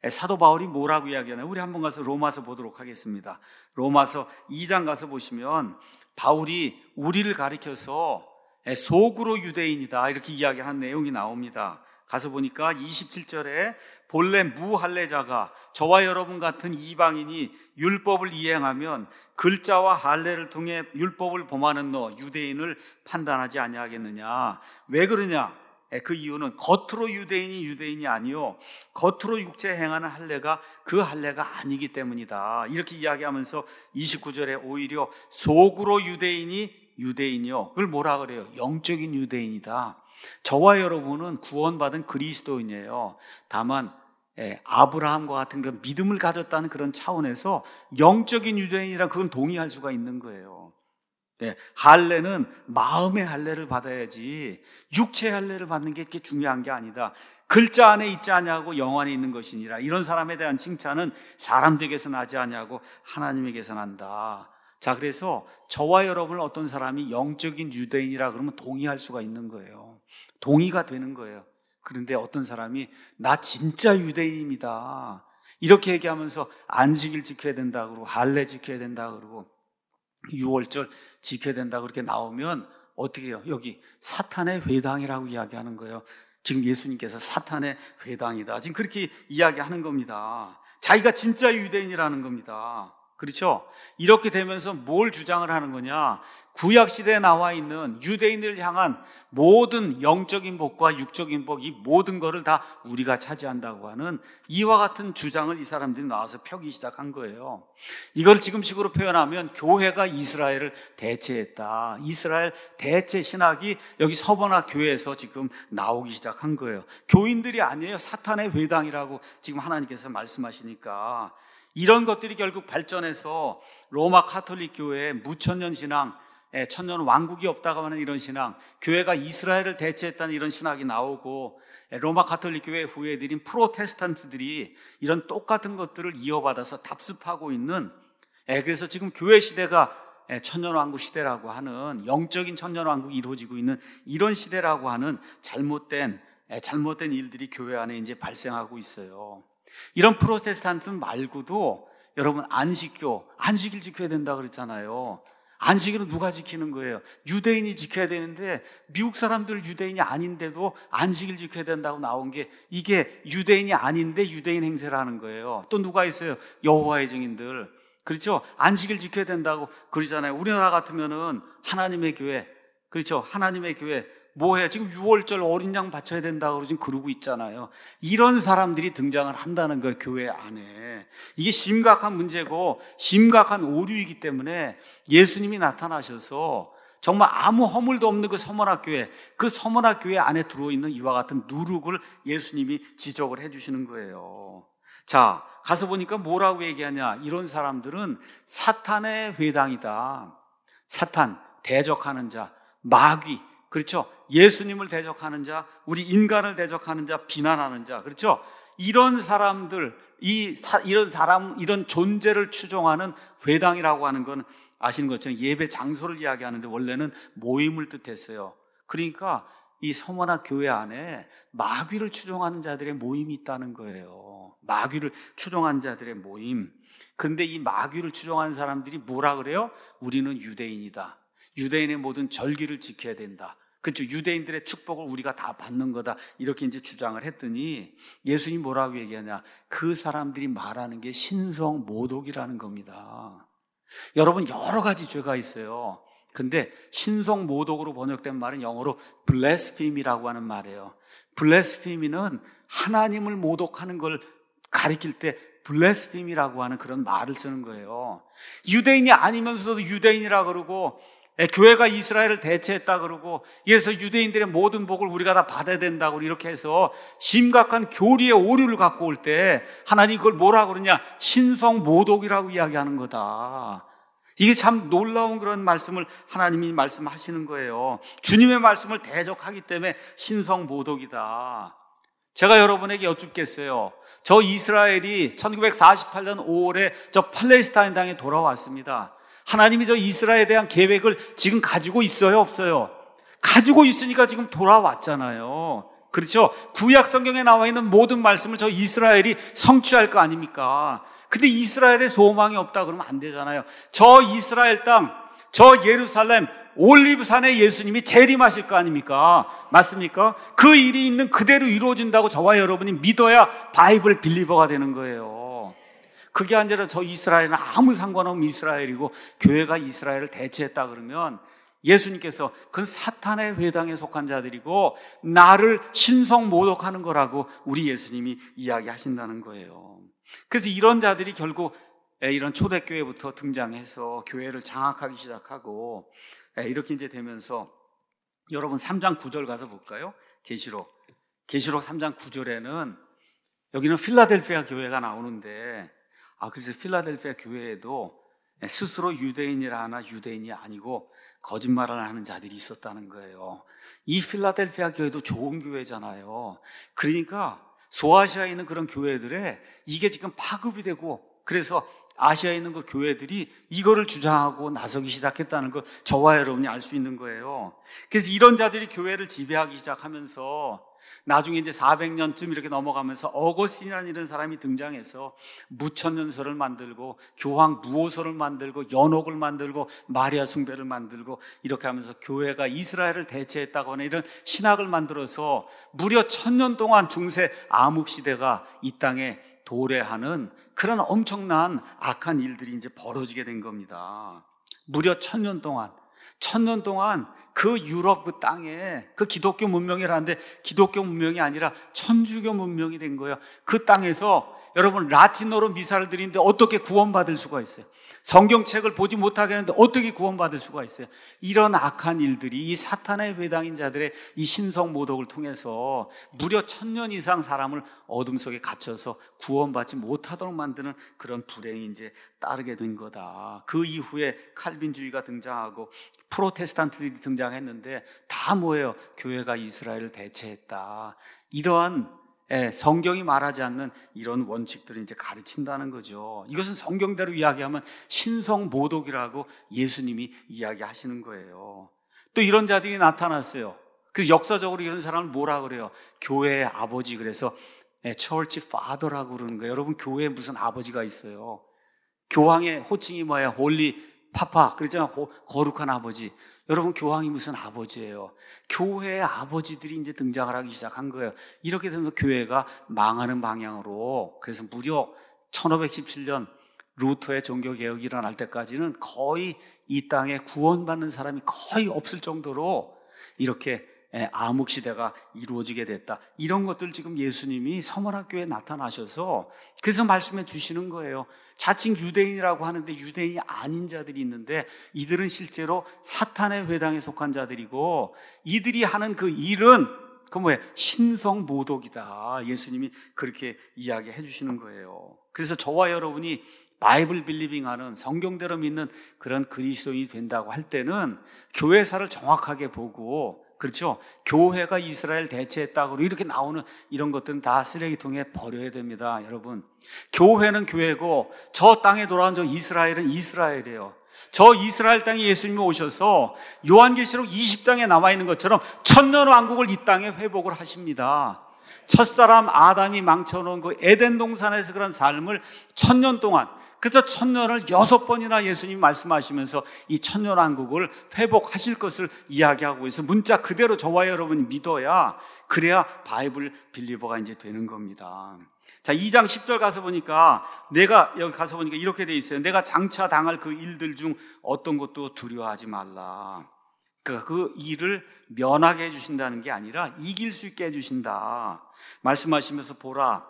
A: 사도 바울이 뭐라고 이야기하나요? 우리 한번 가서 로마서 보도록 하겠습니다. 로마서 이 장 가서 보시면 바울이 우리를 가리켜서 속으로 유대인이다 이렇게 이야기하는 내용이 나옵니다. 가서 보니까 이십칠 절에 본래 무할례자가 저와 여러분 같은 이방인이 율법을 이행하면 글자와 할례를 통해 율법을 범하는 너 유대인을 판단하지 아니하겠느냐. 왜 그러냐? 그 이유는 겉으로 유대인이 유대인이 아니요 겉으로 육체 행하는 할례가 그 할례가 아니기 때문이다. 이렇게 이야기하면서 이십구 절에 오히려 속으로 유대인이 유대인이요, 그걸 뭐라 그래요? 영적인 유대인이다. 저와 여러분은 구원받은 그리스도인이에요. 다만 예, 아브라함과 같은 그런 믿음을 가졌다는 그런 차원에서 영적인 유대인이라 그건 동의할 수가 있는 거예요. 예, 할례는 마음의 할례를 받아야지 육체의 할례를 받는 게 그렇게 중요한 게 아니다. 글자 안에 있지 아니하고 영 안에 있는 것이니라. 이런 사람에 대한 칭찬은 사람들에게서 나지 아니하고 하나님에게서 난다. 자, 그래서 저와 여러분을 어떤 사람이 영적인 유대인이라 그러면 동의할 수가 있는 거예요. 동의가 되는 거예요. 그런데 어떤 사람이 나 진짜 유대인입니다 이렇게 얘기하면서 안식일 지켜야 된다 그러고 할례 지켜야 된다 그러고 유월절 지켜야 된다 그렇게 나오면 어떻게 해요? 여기 사탄의 회당이라고 이야기하는 거예요. 지금 예수님께서 사탄의 회당이다 지금 그렇게 이야기하는 겁니다. 자기가 진짜 유대인이라는 겁니다. 그렇죠? 이렇게 되면서 뭘 주장을 하는 거냐? 구약시대에 나와 있는 유대인을 향한 모든 영적인 복과 육적인 복, 이 모든 것을 다 우리가 차지한다고 하는 이와 같은 주장을 이 사람들이 나와서 펴기 시작한 거예요. 이걸 지금식으로 표현하면 교회가 이스라엘을 대체했다. 이스라엘 대체 신학이 여기 서번학 교회에서 지금 나오기 시작한 거예요. 교인들이 아니에요. 사탄의 회당이라고 지금 하나님께서 말씀하시니까 이런 것들이 결국 발전해서 로마 카톨릭 교회의 무천년 신앙, 천년 왕국이 없다고 하는 이런 신앙, 교회가 이스라엘을 대체했다는 이런 신학이 나오고 로마 카톨릭 교회 후예들인 프로테스탄트들이 이런 똑같은 것들을 이어받아서 답습하고 있는, 그래서 지금 교회 시대가 천년 왕국 시대라고 하는, 영적인 천년 왕국이 이루어지고 있는 이런 시대라고 하는 잘못된 잘못된 일들이 교회 안에 이제 발생하고 있어요. 이런 프로테스탄트 말고도 여러분 안식교, 안식일 지켜야 된다 그랬잖아요. 안식일은 누가 지키는 거예요? 유대인이 지켜야 되는데 미국 사람들 유대인이 아닌데도 안식일 지켜야 된다고 나온 게 이게 유대인이 아닌데 유대인 행세를 하는 거예요. 또 누가 있어요? 여호와의 증인들. 그렇죠? 안식일 지켜야 된다고 그러잖아요. 우리나라 같으면은 하나님의 교회, 그렇죠? 하나님의 교회 뭐해? 지금 유월절 어린 양 바쳐야 된다고 지금 그러고 있잖아요. 이런 사람들이 등장을 한다는 거예요, 교회 안에. 이게 심각한 문제고 심각한 오류이기 때문에 예수님이 나타나셔서 정말 아무 허물도 없는 그 서머나 교회, 그 서머나 교회 안에 들어있는 이와 같은 누룩을 예수님이 지적을 해주시는 거예요. 자, 가서 보니까 뭐라고 얘기하냐? 이런 사람들은 사탄의 회당이다. 사탄, 대적하는 자, 마귀, 그렇죠? 예수님을 대적하는 자, 우리 인간을 대적하는 자, 비난하는 자, 그렇죠? 이런 사람들, 이 사, 이런 사람, 이런 존재를 추종하는 회당이라고 하는 건 아시는 것처럼 예배 장소를 이야기하는데 원래는 모임을 뜻했어요. 그러니까 이 서머나 교회 안에 마귀를 추종하는 자들의 모임이 있다는 거예요. 마귀를 추종하는 자들의 모임. 그런데 이 마귀를 추종하는 사람들이 뭐라 그래요? 우리는 유대인이다. 유대인의 모든 절기를 지켜야 된다. 그렇죠? 유대인들의 축복을 우리가 다 받는 거다. 이렇게 이제 주장을 했더니 예수님 뭐라고 얘기하냐? 그 사람들이 말하는 게 신성 모독이라는 겁니다. 여러분, 여러 가지 죄가 있어요. 근데 신성 모독으로 번역된 말은 영어로 blaspheme이라고 하는 말이에요. blaspheme는 하나님을 모독하는 걸 가리킬 때 blaspheme이라고 하는 그런 말을 쓰는 거예요. 유대인이 아니면서도 유대인이라 그러고 교회가 이스라엘을 대체했다 그러고 그래서 유대인들의 모든 복을 우리가 다 받아야 된다고 이렇게 해서 심각한 교리의 오류를 갖고 올 때 하나님이 그걸 뭐라 그러냐? 신성 모독이라고 이야기하는 거다. 이게 참 놀라운 그런 말씀을 하나님이 말씀하시는 거예요. 주님의 말씀을 대적하기 때문에 신성 모독이다. 제가 여러분에게 여쭙겠어요. 저 이스라엘이 천구백사십팔 년 오월에 저 팔레스타인 땅에 돌아왔습니다. 하나님이 저 이스라엘에 대한 계획을 지금 가지고 있어요, 없어요? 가지고 있으니까 지금 돌아왔잖아요. 그렇죠? 구약 성경에 나와 있는 모든 말씀을 저 이스라엘이 성취할 거 아닙니까? 근데 이스라엘에 소망이 없다 그러면 안 되잖아요. 저 이스라엘 땅, 저 예루살렘 올리브산에 예수님이 재림하실 거 아닙니까? 맞습니까? 그 일이 있는 그대로 이루어진다고 저와 여러분이 믿어야 바이블 빌리버가 되는 거예요. 그게 아니라 저 이스라엘은 아무 상관없는 이스라엘이고 교회가 이스라엘을 대체했다 그러면 예수님께서 그건 사탄의 회당에 속한 자들이고 나를 신성 모독하는 거라고 우리 예수님이 이야기하신다는 거예요. 그래서 이런 자들이 결국 이런 초대교회부터 등장해서 교회를 장악하기 시작하고 이렇게 이제 되면서 여러분 삼 장 구 절 가서 볼까요? 계시록 계시록 삼 장 구 절에는 여기는 필라델피아 교회가 나오는데 아 그래서 필라델피아 교회에도 스스로 유대인이라 하나 유대인이 아니고 거짓말을 하는 자들이 있었다는 거예요. 이 필라델피아 교회도 좋은 교회잖아요. 그러니까 소아시아에 있는 그런 교회들에 이게 지금 파급이 되고 그래서 아시아에 있는 그 교회들이 이거를 주장하고 나서기 시작했다는 걸 저와 여러분이 알 수 있는 거예요. 그래서 이런 자들이 교회를 지배하기 시작하면서 나중에 이제 사백 년쯤 이렇게 넘어가면서 어거스틴이라는 이런 사람이 등장해서 무천년설을 만들고 교황 무호설을 만들고 연옥을 만들고 마리아 숭배를 만들고 이렇게 하면서 교회가 이스라엘을 대체했다고 하는 이런 신학을 만들어서 무려 천년 동안 중세 암흑시대가 이 땅에 도래하는 그런 엄청난 악한 일들이 이제 벌어지게 된 겁니다. 무려 천년 동안 천년 동안 그 유럽 그 땅에 그 기독교 문명이라는데 기독교 문명이 아니라 천주교 문명이 된 거예요. 그 땅에서 여러분 라틴어로 미사를 드리는데 어떻게 구원받을 수가 있어요? 성경책을 보지 못하게 하는데 어떻게 구원받을 수가 있어요? 이런 악한 일들이 이 사탄의 회당인 자들의 이 신성 모독을 통해서 무려 천년 이상 사람을 어둠 속에 갇혀서 구원받지 못하도록 만드는 그런 불행이 이제 따르게 된 거다. 그 이후에 칼빈주의가 등장하고 프로테스탄트들이 등장했는데 다 뭐예요? 교회가 이스라엘을 대체했다. 이러한 예, 성경이 말하지 않는 이런 원칙들을 이제 가르친다는 거죠. 이것은 성경대로 이야기하면 신성 모독이라고 예수님이 이야기하시는 거예요. 또 이런 자들이 나타났어요. 그래서 역사적으로 이런 사람을 뭐라 그래요? 교회의 아버지. 그래서 예, 처치 파더라고 그러는 거예요. 여러분 교회에 무슨 아버지가 있어요? 교황의 호칭이 뭐예요? 홀리 파파. 그렇잖아요. 거룩한 아버지. 여러분 교황이 무슨 아버지예요? 교회의 아버지들이 이제 등장을 하기 시작한 거예요. 이렇게 되면서 교회가 망하는 방향으로, 그래서 무려 천오백십칠 년 루터의 종교개혁이 일어날 때까지는 거의 이 땅에 구원받는 사람이 거의 없을 정도로 이렇게 암흑시대가 이루어지게 됐다. 이런 것들 지금 예수님이 서머나교회에 나타나셔서 그래서 말씀해 주시는 거예요. 자칭 유대인이라고 하는데 유대인이 아닌 자들이 있는데 이들은 실제로 사탄의 회당에 속한 자들이고 이들이 하는 그 일은 그 뭐예요? 신성 모독이다. 예수님이 그렇게 이야기해 주시는 거예요. 그래서 저와 여러분이 바이블 빌리빙하는 성경대로 믿는 그런 그리스도인이 된다고 할 때는 교회사를 정확하게 보고, 그렇죠? 교회가 이스라엘 대체했다고 이렇게 나오는 이런 것들은 다 쓰레기통에 버려야 됩니다. 여러분, 교회는 교회고 저 땅에 돌아온 저 이스라엘은 이스라엘이에요. 저 이스라엘 땅에 예수님이 오셔서 요한계시록 이십 장에 나와 있는 것처럼 천년 왕국을 이 땅에 회복을 하십니다. 첫사람 아담이 망쳐놓은 그 에덴 동산에서 그런 삶을 천년 동안, 그래서 천년을 여섯 번이나 예수님이 말씀하시면서 이 천년 왕국을 회복하실 것을 이야기하고 있어서 문자 그대로 저와 여러분이 믿어야, 그래야 바이블 빌리버가 이제 되는 겁니다. 자, 이 장 십 절 가서 보니까, 내가 여기 가서 보니까 이렇게 돼 있어요. 내가 장차 당할 그 일들 중 어떤 것도 두려워하지 말라. 그러니까 그 일을 면하게 해주신다는 게 아니라 이길 수 있게 해주신다. 말씀하시면서 보라,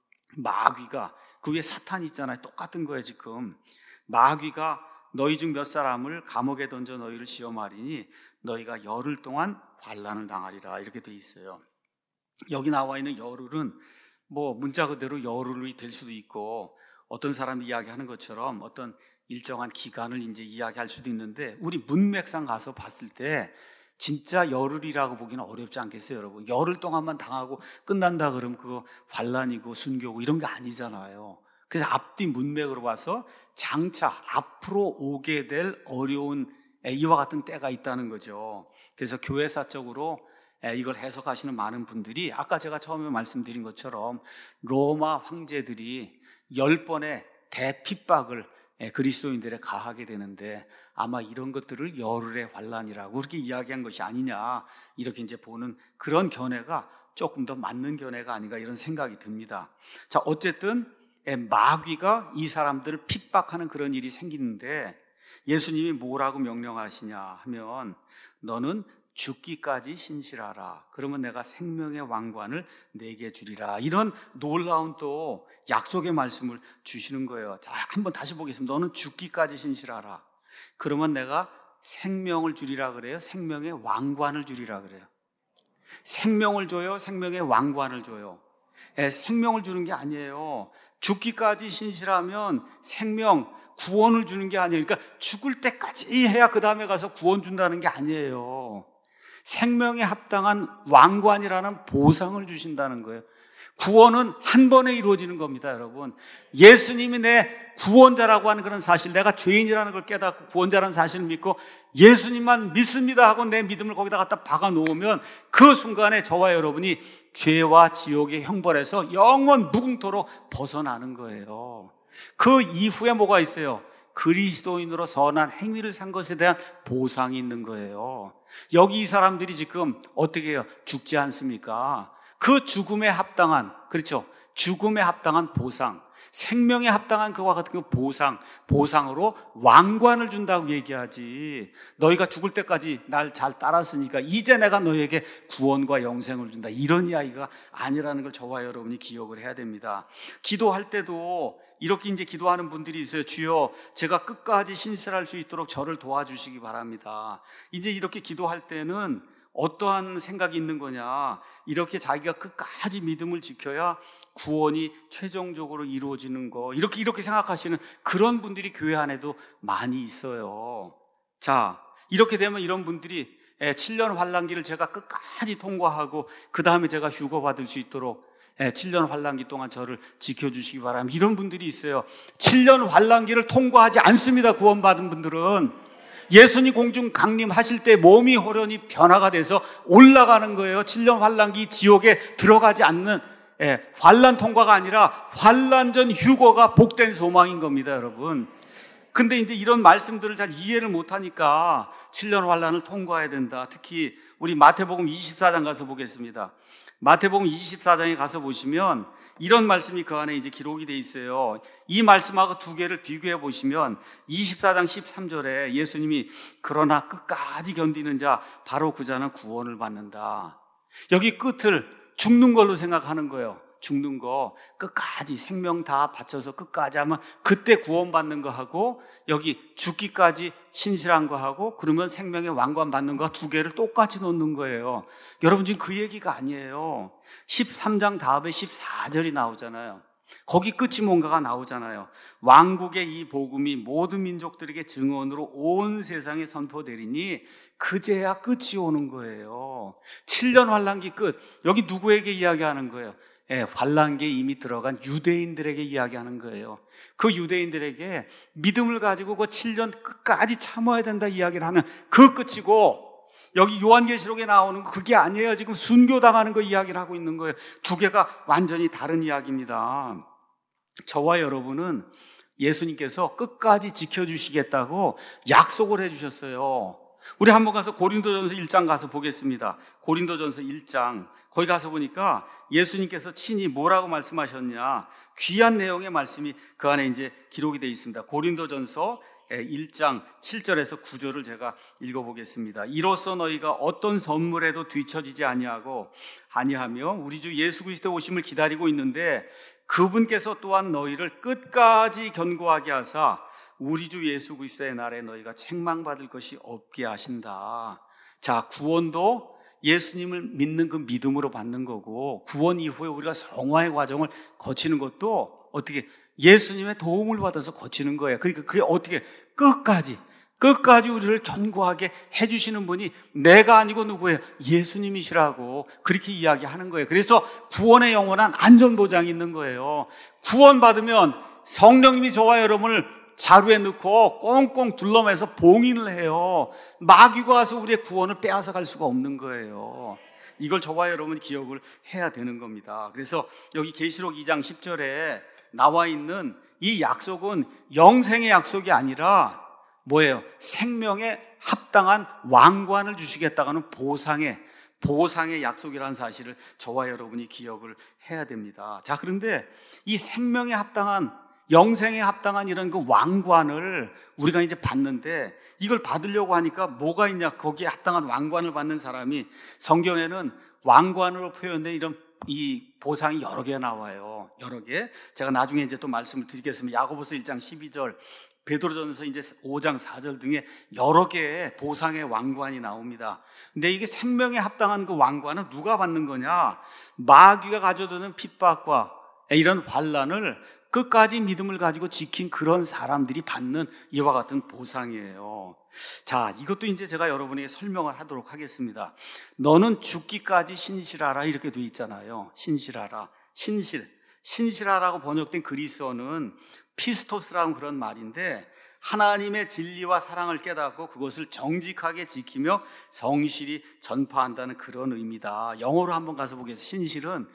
A: 마귀가, 그 위에 사탄이 있잖아요. 똑같은 거예요 지금. 마귀가 너희 중 몇 사람을 감옥에 던져 너희를 시험하리니 너희가 열흘 동안 환난을 당하리라. 이렇게 돼 있어요. 여기 나와 있는 열흘은 뭐 문자 그대로 열흘이 될 수도 있고, 어떤 사람이 이야기하는 것처럼 어떤 일정한 기간을 이제 이야기할 수도 있는데, 우리 문맥상 가서 봤을 때 진짜 열흘이라고 보기는 어렵지 않겠어요, 여러분? 열흘 동안만 당하고 끝난다 그러면 그거 환난이고 순교고 이런 게 아니잖아요. 그래서 앞뒤 문맥으로 봐서 장차 앞으로 오게 될 어려운 이와 같은 때가 있다는 거죠. 그래서 교회사적으로 이걸 해석하시는 많은 분들이 아까 제가 처음에 말씀드린 것처럼 로마 황제들이 열 번의 대핍박을 그리스도인들에 가하게 되는데 아마 이런 것들을 열흘의 환란이라고 그렇게 이야기한 것이 아니냐, 이렇게 이제 보는 그런 견해가 조금 더 맞는 견해가 아닌가, 이런 생각이 듭니다. 자, 어쨌든 마귀가 이 사람들을 핍박하는 그런 일이 생기는데 예수님이 뭐라고 명령하시냐 하면, 너는 죽기까지 신실하라. 그러면 내가 생명의 왕관을 내게 주리라. 이런 놀라운 또 약속의 말씀을 주시는 거예요. 자, 한번 다시 보겠습니다. 너는 죽기까지 신실하라. 그러면 내가 생명을 주리라 그래요? 생명의 왕관을 주리라 그래요? 생명을 줘요? 생명의 왕관을 줘요? 예, 생명을 주는 게 아니에요. 죽기까지 신실하면 생명, 구원을 주는 게 아니에요. 그러니까 죽을 때까지 해야 그 다음에 가서 구원 준다는 게 아니에요. 생명에 합당한 왕관이라는 보상을 주신다는 거예요. 구원은 한 번에 이루어지는 겁니다, 여러분. 예수님이 내 구원자라고 하는 그런 사실, 내가 죄인이라는 걸 깨닫고 구원자라는 사실을 믿고 예수님만 믿습니다 하고 내 믿음을 거기다 갖다 박아 놓으면 그 순간에 저와 여러분이 죄와 지옥의 형벌에서 영원 무궁토로 벗어나는 거예요. 그 이후에 뭐가 있어요? 그리스도인으로 선한 행위를 산 것에 대한 보상이 있는 거예요. 여기 이 사람들이 지금 어떻게 해요? 죽지 않습니까? 그 죽음에 합당한, 그렇죠? 죽음에 합당한 보상, 생명에 합당한 그와 같은 그 보상, 보상으로 왕관을 준다고 얘기하지. 너희가 죽을 때까지 날 잘 따랐으니까 이제 내가 너희에게 구원과 영생을 준다, 이런 이야기가 아니라는 걸 저와 여러분이 기억을 해야 됩니다. 기도할 때도 이렇게 이제 기도하는 분들이 있어요. 주여, 제가 끝까지 신실할 수 있도록 저를 도와주시기 바랍니다. 이제 이렇게 기도할 때는 어떠한 생각이 있는 거냐, 이렇게 자기가 끝까지 믿음을 지켜야 구원이 최종적으로 이루어지는 거, 이렇게 이렇게 생각하시는 그런 분들이 교회 안에도 많이 있어요. 자, 이렇게 되면 이런 분들이 칠 년 환란기를 제가 끝까지 통과하고 그 다음에 제가 휴거 받을 수 있도록 칠 년 환란기 동안 저를 지켜주시기 바랍니다, 이런 분들이 있어요. 칠 년 환란기를 통과하지 않습니다. 구원받은 분들은 예수님 공중 강림하실 때 몸이 호련히 변화가 돼서 올라가는 거예요. 칠 년 환란기 지옥에 들어가지 않는, 예, 환란 통과가 아니라 환란 전 휴거가 복된 소망인 겁니다, 여러분. 근데 이제 이런 말씀들을 잘 이해를 못하니까 칠 년 환란을 통과해야 된다. 특히 우리 마태복음 이십사 장 가서 보겠습니다. 마태복음 이십사 장에 가서 보시면 이런 말씀이 그 안에 이제 기록이 돼 있어요. 이 말씀하고 두 개를 비교해 보시면 이십사 장 십삼 절에 예수님이 그러나 끝까지 견디는 자 바로 그 자는 구원을 받는다. 여기 끝을 죽는 걸로 생각하는 거예요. 죽는 거 끝까지 생명 다 바쳐서 끝까지 하면 그때 구원받는 거 하고, 여기 죽기까지 신실한 거 하고, 그러면 생명의 왕관 받는 거 두 개를 똑같이 놓는 거예요. 여러분, 지금 그 얘기가 아니에요. 십삼 장 다음에 십사 절이 나오잖아요. 거기 끝이 뭔가가 나오잖아요. 왕국의 이 복음이 모든 민족들에게 증언으로 온 세상에 선포되리니 그제야 끝이 오는 거예요. 칠 년 환란기 끝. 여기 누구에게 이야기하는 거예요? 예, 환란기에 이미 들어간 유대인들에게 이야기하는 거예요. 그 유대인들에게 믿음을 가지고 그 칠 년 끝까지 참아야 된다 이야기를 하는 그 끝이고, 여기 요한계시록에 나오는 거 그게 아니에요. 지금 순교당하는 거 이야기를 하고 있는 거예요. 두 개가 완전히 다른 이야기입니다. 저와 여러분은 예수님께서 끝까지 지켜주시겠다고 약속을 해주셨어요. 우리 한번 가서 고린도전서 일 장 가서 보겠습니다. 고린도전서 일 장 거기 가서 보니까 예수님께서 친히 뭐라고 말씀하셨냐, 귀한 내용의 말씀이 그 안에 이제 기록이 되어 있습니다. 고린도전서 일 장 칠 절에서 구 절을 제가 읽어보겠습니다. 이로써 너희가 어떤 선물에도 뒤처지지 아니하고 아니하며 우리 주 예수 그리스도 오심을 기다리고 있는데 그분께서 또한 너희를 끝까지 견고하게 하사 우리 주 예수 그리스도의 날에 너희가 책망받을 것이 없게 하신다. 자, 구원도 예수님을 믿는 그 믿음으로 받는 거고, 구원 이후에 우리가 성화의 과정을 거치는 것도 어떻게 예수님의 도움을 받아서 거치는 거예요. 그러니까 그게 어떻게 끝까지 끝까지 우리를 견고하게 해주시는 분이 내가 아니고 누구예요? 예수님이시라고 그렇게 이야기하는 거예요. 그래서 구원의 영원한 안전보장이 있는 거예요. 구원받으면 성령님이 저와 여러분을 자루에 넣고 꽁꽁 둘러매서 봉인을 해요. 마귀가 와서 우리의 구원을 빼앗아 갈 수가 없는 거예요. 이걸 저와 여러분 기억을 해야 되는 겁니다. 그래서 여기 계시록 이 장 십 절에 나와 있는 이 약속은 영생의 약속이 아니라 뭐예요? 생명에 합당한 왕관을 주시겠다는 보상의 보상의 약속이라는 사실을 저와 여러분이 기억을 해야 됩니다. 자, 그런데 이 생명에 합당한, 영생에 합당한 이런 그 왕관을 우리가 이제 받는데, 이걸 받으려고 하니까 뭐가 있냐? 거기에 합당한 왕관을 받는 사람이, 성경에는 왕관으로 표현된 이런 이 보상이 여러 개 나와요. 여러 개. 제가 나중에 이제 또 말씀을 드리겠습니다. 야고보서 일 장 십이 절, 베드로전서 이제 오 장 사 절 등의 여러 개의 보상의 왕관이 나옵니다. 근데 이게 생명에 합당한 그 왕관은 누가 받는 거냐? 마귀가 가져오는 핍박과 이런 환난을 끝까지 믿음을 가지고 지킨 그런 사람들이 받는 이와 같은 보상이에요. 자, 이것도 이제 제가 여러분에게 설명을 하도록 하겠습니다. 너는 죽기까지 신실하라, 이렇게 돼 있잖아요. 신실하라. 신실. 신실하라고 번역된 그리스어는 피스토스라는 그런 말인데, 하나님의 진리와 사랑을 깨닫고 그것을 정직하게 지키며 성실히 전파한다는 그런 의미다. 영어로 한번 가서 보겠습니다. 신실은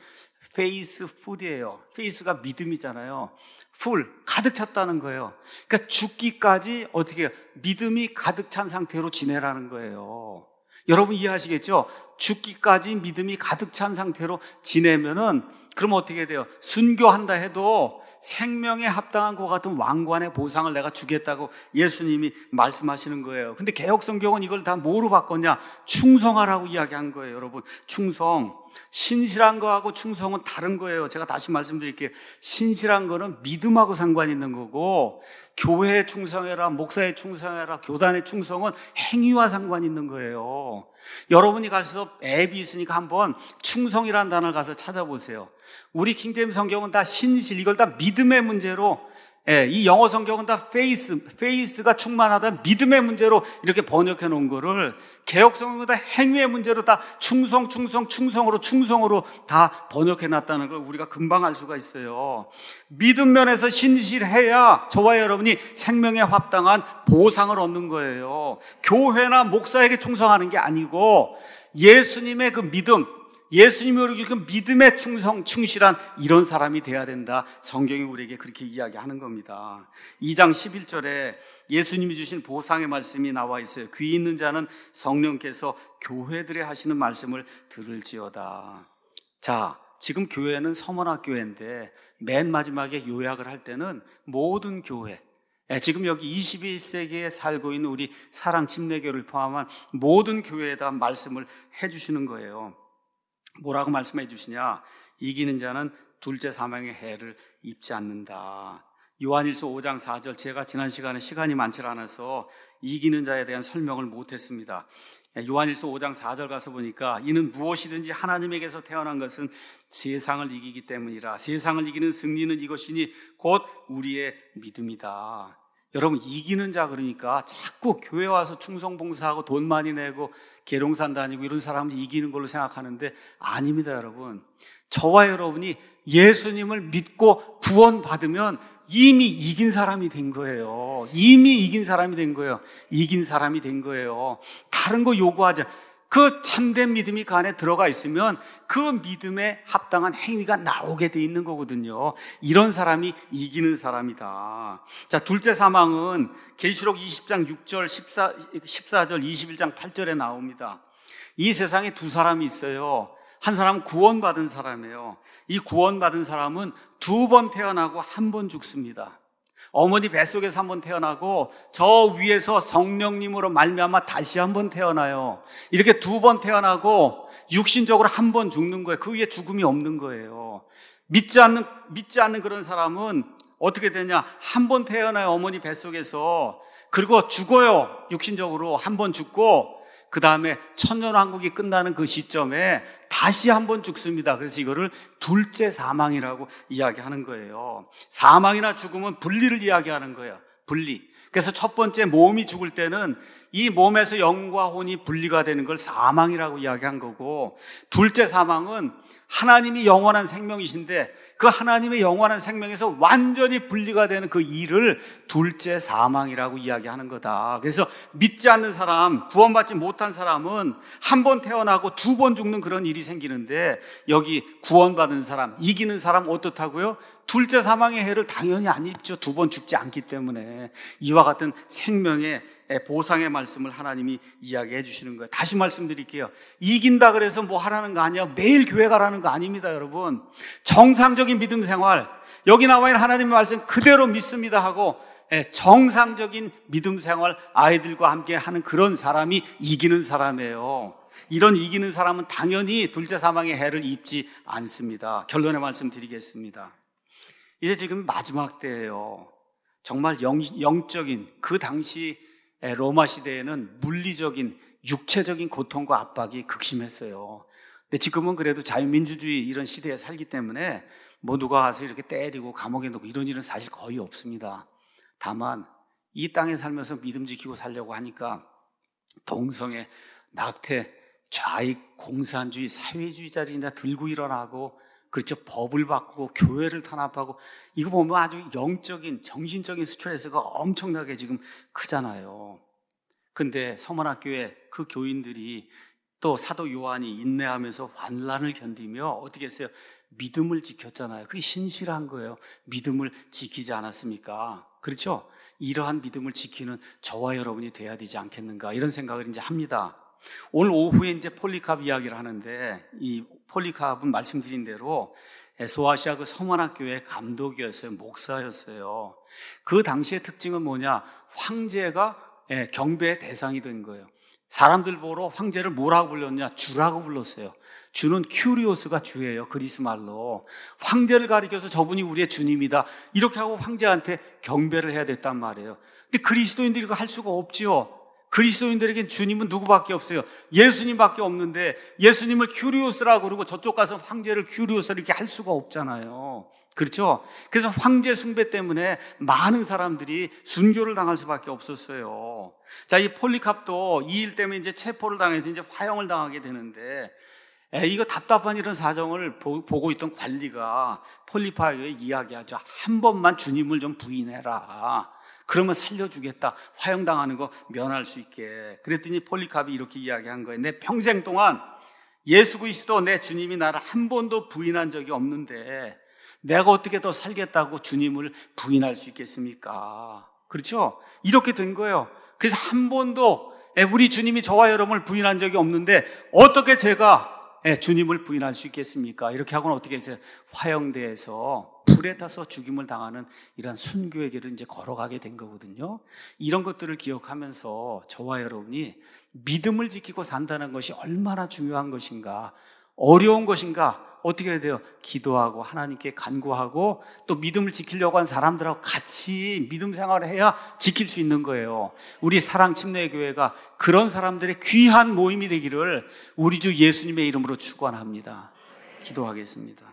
A: faithful이에요. faith가 믿음이잖아요. full, 가득 찼다는 거예요. 그러니까 죽기까지 어떻게 해요? 믿음이 가득 찬 상태로 지내라는 거예요. 여러분 이해하시겠죠? 죽기까지 믿음이 가득 찬 상태로 지내면은 그럼 어떻게 돼요? 순교한다 해도 생명에 합당한 것 같은 왕관의 보상을 내가 주겠다고 예수님이 말씀하시는 거예요. 근데 개역성경은 이걸 다 뭐로 바꿨냐? 충성하라고 이야기한 거예요. 여러분, 충성. 신실한 거하고 충성은 다른 거예요. 제가 다시 말씀드릴게요. 신실한 거는 믿음하고 상관이 있는 거고, 교회에 충성해라, 목사에 충성해라, 교단에 충성은 행위와 상관이 있는 거예요. 여러분이 가서 앱이 있으니까 한번 충성이라는 단어를 가서 찾아보세요. 우리 킹제임스 성경은 다 신실, 이걸 다 믿음의 문제로, 예, 이 영어 성경은 다 faith, faith가 충만하다, 믿음의 문제로 이렇게 번역해 놓은 거를 개역 성경은 다 행위의 문제로 다 충성, 충성, 충성으로, 충성으로 다 번역해 놨다는 걸 우리가 금방 알 수가 있어요. 믿음 면에서 신실해야 저와 여러분이 생명에 합당한 보상을 얻는 거예요. 교회나 목사에게 충성하는 게 아니고 예수님의 그 믿음, 예수님이 우리에게 그 믿음에 충성, 충실한 이런 사람이 돼야 된다. 성경이 우리에게 그렇게 이야기하는 겁니다. 이 장 십일 절에 예수님이 주신 보상의 말씀이 나와 있어요. 귀 있는 자는 성령께서 교회들에 하시는 말씀을 들을지어다. 자, 지금 교회는 서문학교회인데 맨 마지막에 요약을 할 때는 모든 교회, 지금 여기 이십일 세기에 살고 있는 우리 사랑침례교를 포함한 모든 교회에다 말씀을 해주시는 거예요. 뭐라고 말씀해 주시냐? 이기는 자는 둘째 사망의 해를 입지 않는다. 요한일서 오 장 사 절, 제가 지난 시간에 시간이 많지 않아서 이기는 자에 대한 설명을 못했습니다. 요한일서 오 장 사 절 가서 보니까 이는 무엇이든지 하나님에게서 태어난 것은 세상을 이기기 때문이라. 세상을 이기는 승리는 이것이니 곧 우리의 믿음이다. 여러분, 이기는 자 그러니까 자꾸 교회 와서 충성봉사하고 돈 많이 내고 계룡산 다니고 이런 사람들이 이기는 걸로 생각하는데 아닙니다. 여러분, 저와 여러분이 예수님을 믿고 구원받으면 이미 이긴 사람이 된 거예요. 이미 이긴 사람이 된 거예요. 이긴 사람이 된 거예요. 다른 거 요구하자. 그 참된 믿음이 그 안에 들어가 있으면 그 믿음에 합당한 행위가 나오게 돼 있는 거거든요. 이런 사람이 이기는 사람이다. 자, 둘째 사망은 계시록 이십 장 육 절, 십사, 십사 절, 이십일 장 팔 절에 나옵니다. 이 세상에 두 사람이 있어요. 한 사람은 구원받은 사람이에요. 이 구원받은 사람은 두 번 태어나고 한 번 죽습니다. 어머니 뱃속에서 한 번 태어나고 저 위에서 성령님으로 말미암아 다시 한 번 태어나요. 이렇게 두 번 태어나고 육신적으로 한 번 죽는 거예요. 그 위에 죽음이 없는 거예요. 믿지 않는 믿지 않는 그런 사람은 어떻게 되냐? 한 번 태어나요. 어머니 뱃속에서. 그리고 죽어요. 육신적으로 한 번 죽고 그 다음에 천년왕국이 끝나는 그 시점에 다시 한 번 죽습니다. 그래서 이거를 둘째 사망이라고 이야기하는 거예요. 사망이나 죽음은 분리를 이야기하는 거예요. 분리. 그래서 첫 번째 몸이 죽을 때는 이 몸에서 영과 혼이 분리가 되는 걸 사망이라고 이야기한 거고, 둘째 사망은 하나님이 영원한 생명이신데 그 하나님의 영원한 생명에서 완전히 분리가 되는 그 일을 둘째 사망이라고 이야기하는 거다. 그래서 믿지 않는 사람, 구원받지 못한 사람은 한 번 태어나고 두 번 죽는 그런 일이 생기는데, 여기 구원받은 사람, 이기는 사람 어떻다고요? 둘째 사망의 해를 당연히 안 입죠. 두 번 죽지 않기 때문에. 이와 같은 생명의 보상의 말씀을 하나님이 이야기해 주시는 거예요. 다시 말씀드릴게요. 이긴다 그래서 뭐 하라는 거 아니에요. 매일 교회 가라는 거 아닙니다, 여러분. 정상적인 믿음 생활, 여기 나와 있는 하나님의 말씀 그대로 믿습니다 하고 정상적인 믿음 생활 아이들과 함께 하는 그런 사람이 이기는 사람이에요. 이런 이기는 사람은 당연히 둘째 사망의 해를 입지 않습니다. 결론의 말씀 드리겠습니다. 이제 지금 마지막 때예요. 정말 영, 영적인, 그 당시 로마 시대에는 물리적인, 육체적인 고통과 압박이 극심했어요. 근데 지금은 그래도 자유민주주의 이런 시대에 살기 때문에 뭐 누가 와서 이렇게 때리고 감옥에 넣고 이런 일은 사실 거의 없습니다. 다만 이 땅에 살면서 믿음 지키고 살려고 하니까 동성애, 낙태, 좌익, 공산주의, 사회주의자들이 들고 일어나고, 그렇죠, 법을 바꾸고 교회를 탄압하고, 이거 보면 아주 영적인, 정신적인 스트레스가 엄청나게 지금 크잖아요. 근데 서문학교에 그 교인들이 또 사도 요한이 인내하면서 환난을 견디며 어떻게 했어요? 믿음을 지켰잖아요. 그게 신실한 거예요. 믿음을 지키지 않았습니까? 그렇죠? 이러한 믿음을 지키는 저와 여러분이 돼야 되지 않겠는가, 이런 생각을 이제 합니다. 오늘 오후에 이제 폴리캅 이야기를 하는데, 이 폴리캅은 말씀드린 대로 소아시아 그 서문학교의 감독이었어요. 목사였어요. 그 당시의 특징은 뭐냐? 황제가 경배의 대상이 된 거예요. 사람들 보러 황제를 뭐라고 불렀냐? 주라고 불렀어요. 주는 큐리오스가 주예요. 그리스 말로. 황제를 가리켜서 저분이 우리의 주님이다, 이렇게 하고 황제한테 경배를 해야 됐단 말이에요. 근데 그리스도인들이 그거 할 수가 없지요. 그리스도인들에겐 주님은 누구밖에 없어요? 예수님밖에 없는데 예수님을 큐리오스라고 그러고 저쪽 가서 황제를 큐리오스 이렇게 할 수가 없잖아요. 그렇죠? 그래서 황제 숭배 때문에 많은 사람들이 순교를 당할 수밖에 없었어요. 자, 이 폴리캅도 이 일 때문에 이제 체포를 당해서 이제 화형을 당하게 되는데, 에, 이거 답답한 이런 사정을 보, 보고 있던 관리가 폴리캅에게 이야기하죠. 한 번만 주님을 좀 부인해라. 그러면 살려주겠다. 화형당하는 거 면할 수 있게. 그랬더니 폴리캅이 이렇게 이야기한 거예요. 내 평생 동안 예수 그리스도 내 주님이 나를 한 번도 부인한 적이 없는데 내가 어떻게 더 살겠다고 주님을 부인할 수 있겠습니까? 그렇죠? 이렇게 된 거예요. 그래서 한 번도 우리 주님이 저와 여러분을 부인한 적이 없는데 어떻게 제가 주님을 부인할 수 있겠습니까? 이렇게 하고는 어떻게 해서 화형대에서 불에 타서 죽임을 당하는 이런 순교의 길을 이제 걸어가게 된 거거든요. 이런 것들을 기억하면서 저와 여러분이 믿음을 지키고 산다는 것이 얼마나 중요한 것인가, 어려운 것인가, 어떻게 해야 돼요? 기도하고 하나님께 간구하고 또 믿음을 지키려고 한 사람들하고 같이 믿음 생활을 해야 지킬 수 있는 거예요. 우리 사랑 침례교회가 그런 사람들의 귀한 모임이 되기를 우리 주 예수님의 이름으로 축원합니다. 기도하겠습니다.